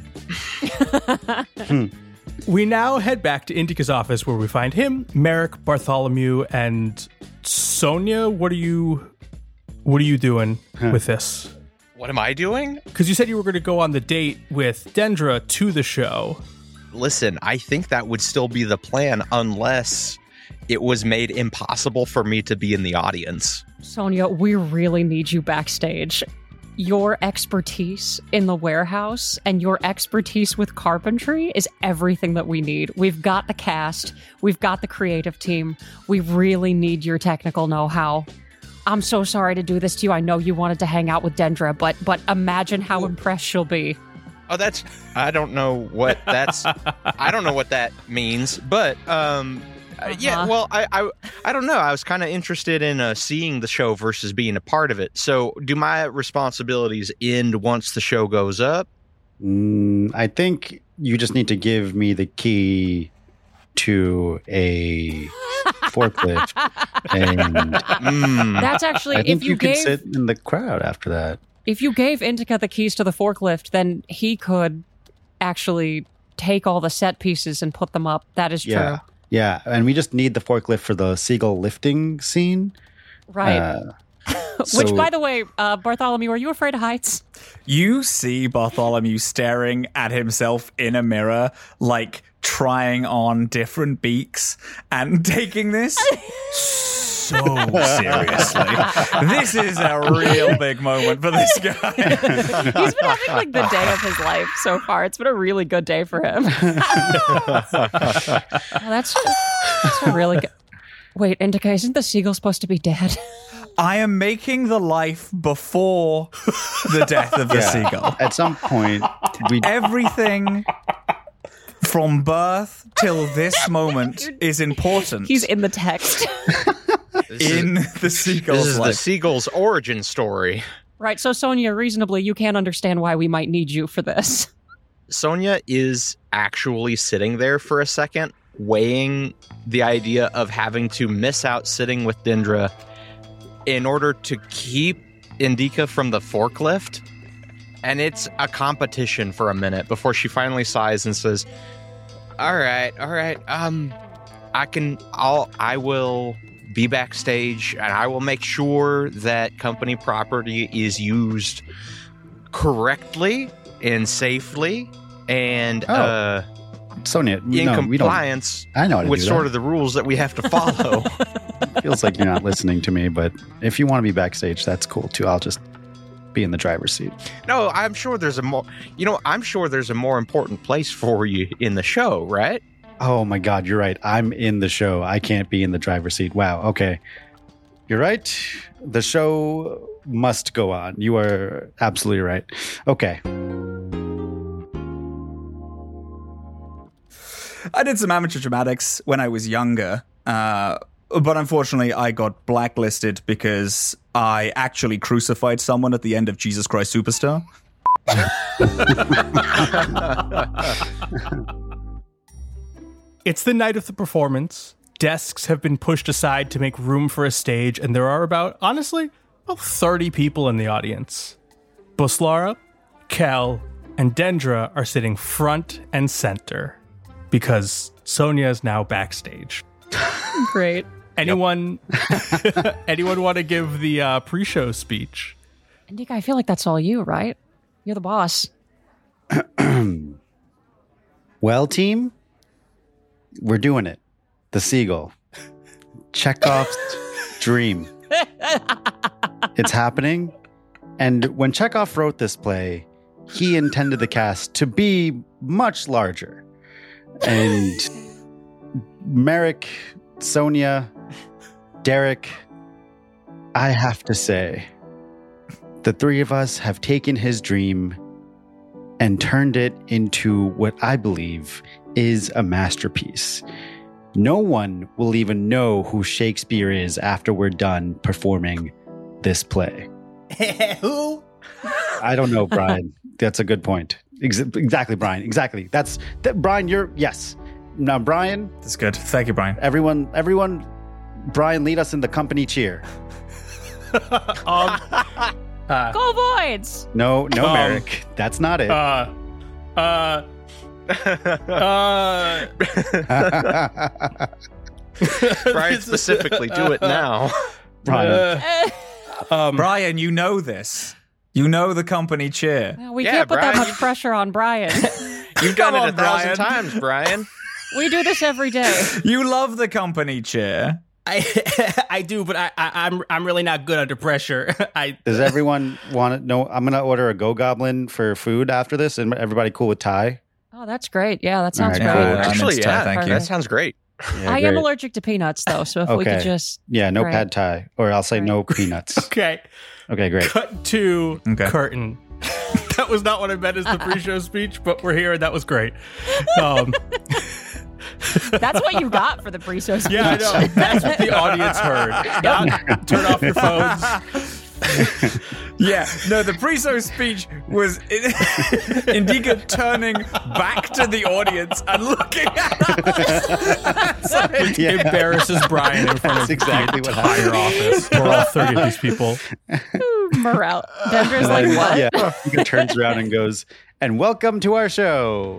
hmm. We now head back to Indica's office where we find him, Merrick, Bartholomew, and Sonia. What are you what are you doing huh. with this? What am I doing? Because you said you were going to go on the date with Dendra to the show. Listen, I think that would still be the plan unless it was made impossible for me to be in the audience. Sonia, we really need you backstage. Your expertise in the warehouse and your expertise with carpentry is everything that we need. We've got the cast. We've got the creative team. We really need your technical know-how. I'm so sorry to do this to you. I know you wanted to hang out with Dendra, but but imagine how Ooh. impressed she'll be. Oh, that's... I don't know what that's... I don't know what that means, but... um. Uh, yeah, well, I, I I don't know. I was kind of interested in uh, seeing the show versus being a part of it. So do my responsibilities end once the show goes up? Mm, I think you just need to give me the key to a forklift. And mm, that's actually, I think if you, you gave... could sit in the crowd after that. if you gave Indica the keys to the forklift, then he could actually take all the set pieces and put them up. That is true. Yeah, yeah, and we just need the forklift for the seagull lifting scene. Right. Uh, Which, so- by the way, uh, Bartholomew, are you afraid of heights? You see Bartholomew staring at himself in a mirror, like trying on different beaks and taking this so seriously. This is a real big moment for this guy. He's been having like the day of his life so far. It's been a really good day for him. Oh, that's, that's a really good. Wait, Indica, isn't the seagull supposed to be dead? I am making the life before the death of the Yeah. seagull. At some point, we Everything from birth till this moment is important. He's in the text. in the seagull's This is life. the seagull's origin story. Right, so Sonia, reasonably, you can't understand why we might need you for this. Sonia is actually sitting there for a second, weighing the idea of having to miss out sitting with Dendra in order to keep Indica from the forklift. And it's a competition for a minute before she finally sighs and says, all right, all right, um, I can, I'll, I will be backstage and I will make sure that company property is used correctly and safely and, Oh. uh, Sonia, in no, we don't. compliance I know how to with do sort that. of the rules that we have to follow. Feels like you're not listening to me, but if you want to be backstage, that's cool too. I'll just be in the driver's seat. No, I'm sure there's a more, you know, I'm sure there's a more important place for you in the show, right? Oh my God, you're right. I'm in the show. I can't be in the driver's seat. Wow. Okay. You're right. The show must go on. You are absolutely right. Okay. I did some amateur dramatics when I was younger, uh, but unfortunately I got blacklisted because I actually crucified someone at the end of Jesus Christ Superstar. It's the night of the performance. Desks have been pushed aside to make room for a stage, and there are about, honestly, about thirty people in the audience. Buslara, Kel, and Dendra are sitting front and center because Sonia is now backstage. Great. Anyone anyone want to give the uh, pre-show speech? Indica, I feel like that's all you, right? You're the boss. Well, team, we're doing it. The seagull. Chekhov's dream. It's happening. And when Chekhov wrote this play, he intended the cast to be much larger. And Merrick, Sonia, Derek, I have to say, the three of us have taken his dream and turned it into what I believe is a masterpiece. No one will even know who Shakespeare is after we're done performing this play. Who? I don't know, Brian. That's a good point. Ex- exactly, Brian. Exactly. That's that, Brian. You're yes. Now, Brian. That's good. Thank you, Brian. Everyone, everyone. Brian, lead us in the company cheer. um, uh, Go Voids! No, no, Um, Merrick. That's not it. Uh, uh, uh, Brian, specifically, do it now. Brian. Uh, um, Brian, you know this. You know the company cheer. No, we Yeah, can't put Brian, that much you- pressure on Brian. You've done Come it a on, thousand Brian. times, Brian. We do this every day. You love the company cheer. I I do, but I, I I'm I'm really not good under pressure. I Does everyone want to know? I'm going to order a Go Goblin for food after this, and everybody cool with Thai? Oh, that's great. Yeah, that sounds All right, great. cool. I'm Actually, into Thai, yeah, thank you. that sounds great. Yeah, I am great. allergic to peanuts, though, so if we Okay. could just... Yeah, no Right. pad Thai, or I'll say no peanuts. okay. Okay, great. Cut to Okay. curtain. That was not what I meant as the pre-show speech, but we're here, and that was great. Um, That's what you got for the pre-show speech. yeah, I know. That's what the audience heard. Now, turn off your phones. Yeah, no, the pre-show speech was Indica turning back to the audience and looking at us. It Yeah. embarrasses Brian in front of That's exactly the what entire office for all thirty of these people. Morale. Denver's And like, then, what? Yeah, Indica turns around and goes, and welcome to our show.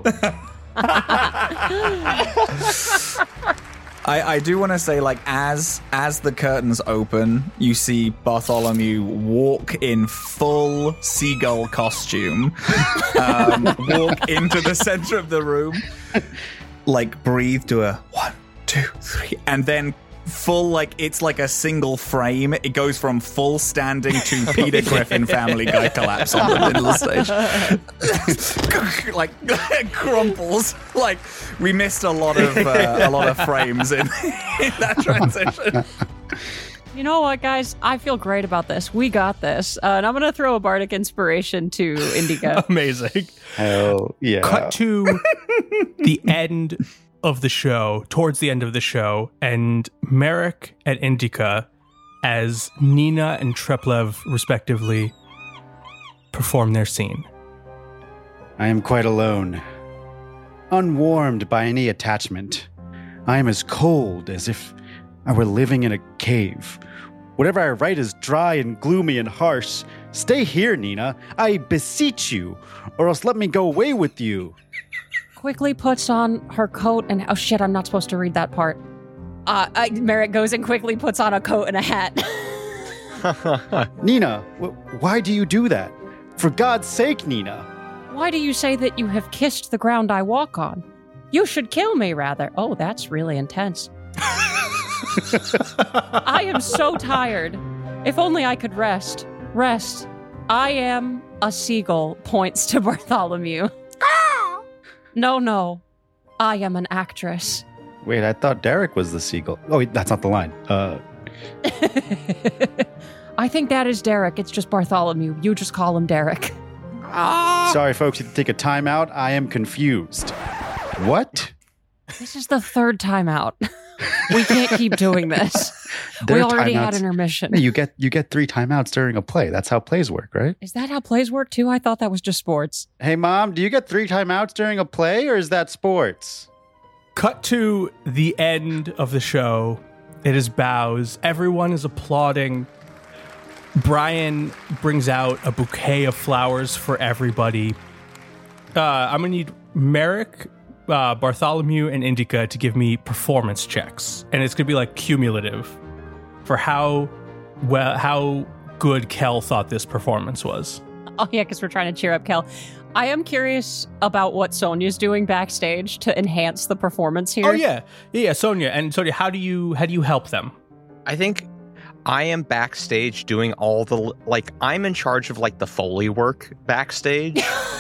I, I do want to say, like, as as the curtains open, you see Bartholomew walk in full seagull costume, um, walk into the center of the room, like breathe to a one, two, three, and then full, like, it's like a single frame. It goes from full standing to Peter Griffin Family Guy collapse on the middle of the stage. Like, crumples. Like, we missed a lot of uh, a lot of frames in, in that transition. You know what, guys? I feel great about this. We got this. Uh, and I'm going to throw a bardic inspiration to Indica. Amazing. Hell yeah. Cut to the end of the show, towards the end of the show, and Merrick and Indica, as Nina and Treplev, respectively, perform their scene. I am quite alone, unwarmed by any attachment. I am as cold as if I were living in a cave. Whatever I write is dry and gloomy and harsh. Stay here, Nina. I beseech you, or else let me go away with you. Quickly puts on her coat and... Oh, shit, I'm not supposed to read that part. Uh, I, Merrick goes and quickly puts on a coat and a hat. Nina, wh- why do you do that? For God's sake, Nina. Why do you say that you have kissed the ground I walk on? You should kill me, rather. Oh, that's really intense. I am so tired. If only I could rest. Rest. I am a seagull, points to Bartholomew. No, no. I am an actress. Wait, I thought Derek was the seagull. Oh, wait, that's not the line. Uh, I think that is Derek. It's just Bartholomew. You just call him Derek. Sorry, folks, you have to take a time out. I am confused. What? This is the third time out. We can't keep doing this. There we are already had timeouts. intermission. You get you get three timeouts during a play. That's how plays work, right? Is that how plays work too? I thought that was just sports. Hey, Mom, do you get three timeouts during a play, or is that sports? Cut to the end of the show. It is bows. Everyone is applauding. Brian brings out a bouquet of flowers for everybody. Uh, I'm going to need Merrick, uh, Bartholomew, and Indica to give me performance checks. And it's going to be like cumulative for how well, how good Kel thought this performance was. Oh, yeah, because we're trying to cheer up Kel. I am curious about what Sonia's doing backstage to enhance the performance here. Oh, yeah. Yeah, Sonia. And Sonia, how do you how do you help them? I think I am backstage doing all the, like, I'm in charge of, like, the Foley work backstage.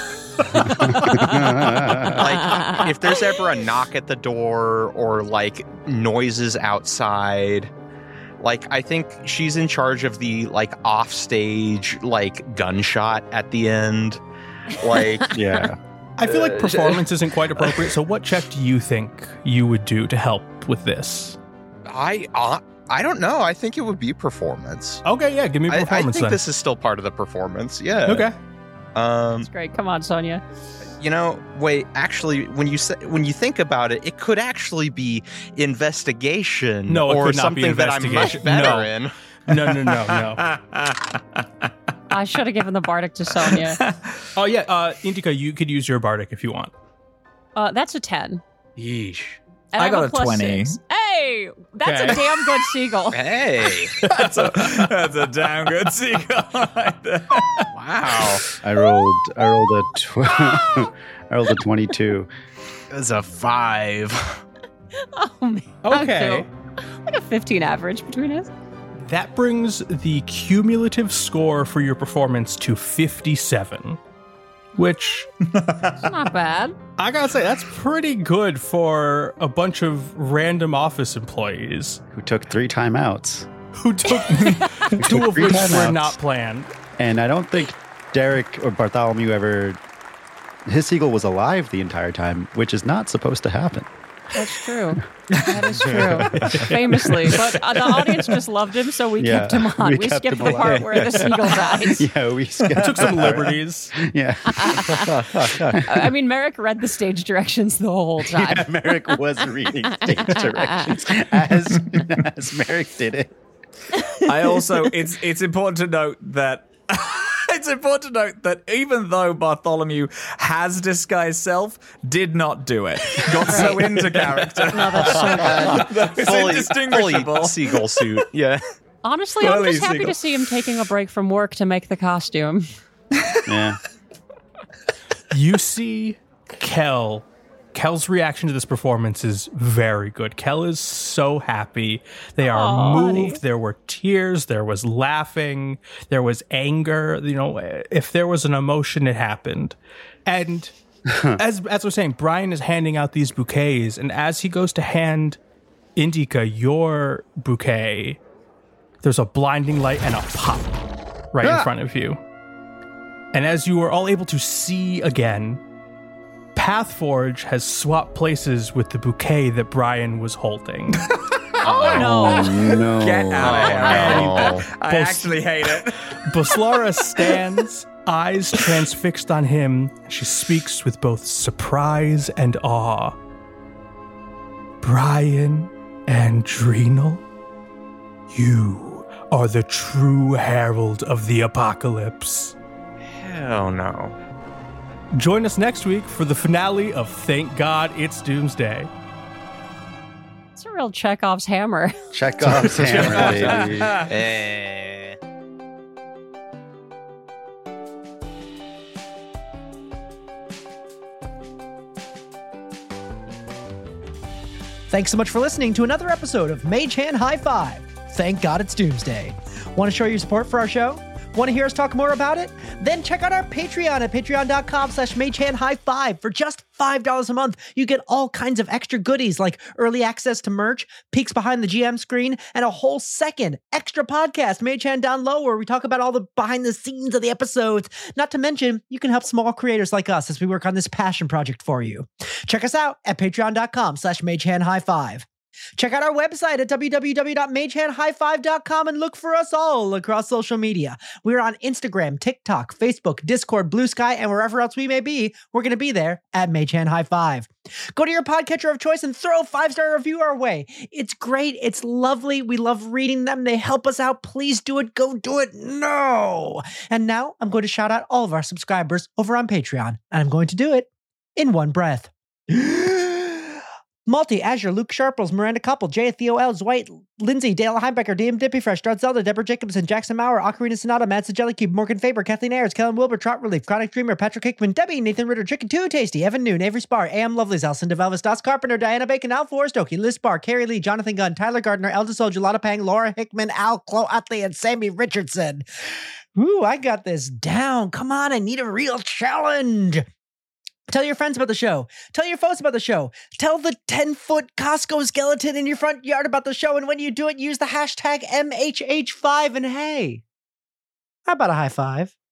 Like, if there's ever a knock at the door or, like, noises outside, like, I think she's in charge of the, like, offstage, like, gunshot at the end. Like, yeah. I feel like performance isn't quite appropriate. So what check do you think you would do to help with this? I uh, I don't know. I think it would be performance. Okay, yeah, give me I, performance I think then. this is still part of the performance. Yeah. Okay. Um, That's great. Come on, Sonia. You know, wait. Actually, when you say, when you think about it, it could actually be investigation. No, it or could not be something that I'm much investigation. better No. in. No, no, no, no. I should have given the bardic to Sonia. Oh, yeah, uh, Indica, you could use your bardic if you want. Uh, that's a ten. Yeesh. And I have got a a plus twenty. six. Hey, that's Okay. a damn good seagull. Hey. That's a, that's a damn good seagull right there. Wow. I rolled. I rolled a. Tw- I rolled a twenty-two. That's a five. Oh, man. Okay. Like a fifteen average between us. That brings the cumulative score for your performance to fifty-seven, which It's not bad. I gotta say, that's pretty good for a bunch of random office employees Who took three timeouts? who took two of three which were timeouts. not planned. And I don't think Derek or Bartholomew ever. His seagull was alive the entire time, which is not supposed to happen. That's true. That is true. Famously. But uh, the audience just loved him, so we Yeah, kept him on. we We, kept skipped him the alive. part where the seagull dies. Yeah, we skipped Took some that. liberties. Yeah. I mean, Merrick read the stage directions the whole time. Yeah, Merrick was reading stage directions as, as Merrick did it. I also, it's it's important to note that it's important to note that even though Bartholomew has disguised self, did not do it. Got so into character. No, that's so good. That was fully, indistinguishable. fully seagull suit. Yeah. Honestly, I'm Fully just happy seagull. to see him taking a break from work to make the costume. Yeah. You see Kel. Kel's reaction to this performance is very good. Kel is so happy. They are Aw, moved. honey. There were tears. There was laughing. There was anger. You know, if there was an emotion, it happened. And as as we're saying, Brian is handing out these bouquets, and as he goes to hand Indica your bouquet, there's a blinding light and a pop right Ah. in front of you. And as you are all able to see again, Pathforge has swapped places with the bouquet that Brian was holding. Oh, no. No. Get out of here. And I Bos- actually hate it. Boslara stands, eyes transfixed on him. She speaks with both surprise and awe. Brian Andrenal, you are the true herald of the apocalypse. Hell no. Join us next week for the finale of Thank God It's Doomsday. It's a real Chekhov's hammer. Chekhov's hammer, baby. Eh. Thanks so much for listening to another episode of Mage Hand High Five. Thank God it's Doomsday. Want to show your support for our show? Want to hear us talk more about it? Then check out our Patreon at patreon.com slash magehandhigh5. For just five dollars a month, you get all kinds of extra goodies like early access to merch, peeks behind the G M screen, and a whole second extra podcast, Mage Hand Down Low, where we talk about all the behind the scenes of the episodes. Not to mention, you can help small creators like us as we work on this passion project for you. Check us out at patreon.com slash magehandhigh5. Check out our website at w w w dot magehand high five dot com and look for us all across social media. We're on Instagram, TikTok, Facebook, Discord, Blue Sky, and wherever else we may be, we're going to be there at Magehand High Five. Go to your podcatcher of choice and throw a five-star review our way. It's great. It's lovely. We love reading them. They help us out. Please do it. Go do it. No. And now I'm going to shout out all of our subscribers over on Patreon, and I'm going to do it in one breath. Malty, Azure, Luke Sharples, Miranda Koppel, Jay, Theo L, Dwight, Lindsay, Dale Heimbecker, D M Dippy Fresh, Strud Zelda, Deborah Jacobson, Jackson Maurer, Ocarina Sonata, Mads the Jellycube, Morgan Faber, Kathleen Ayers, Kellen Wilbur, Trot Relief, Chronic Dreamer, Patrick Hickman, Debbie, Nathan Ritter, Chicken Too Tasty, Evan Noon, Avery Spar, A M Lovelace, Alison DeValvis, Das Carpenter, Diana Bacon, Al Forrest, Oki, Liz Bar, Carrie Lee, Jonathan Gunn, Tyler Gardner, Elder Soldier, Lotta Pang, Laura Hickman, Al Chloe Utley, and Sammy Richardson. Ooh, I got this down. Come on, I need a real challenge. Tell your friends about the show. Tell your foes about the show. Tell the ten-foot Costco skeleton in your front yard about the show. And when you do it, use the hashtag M H H five. And hey, how about a high five?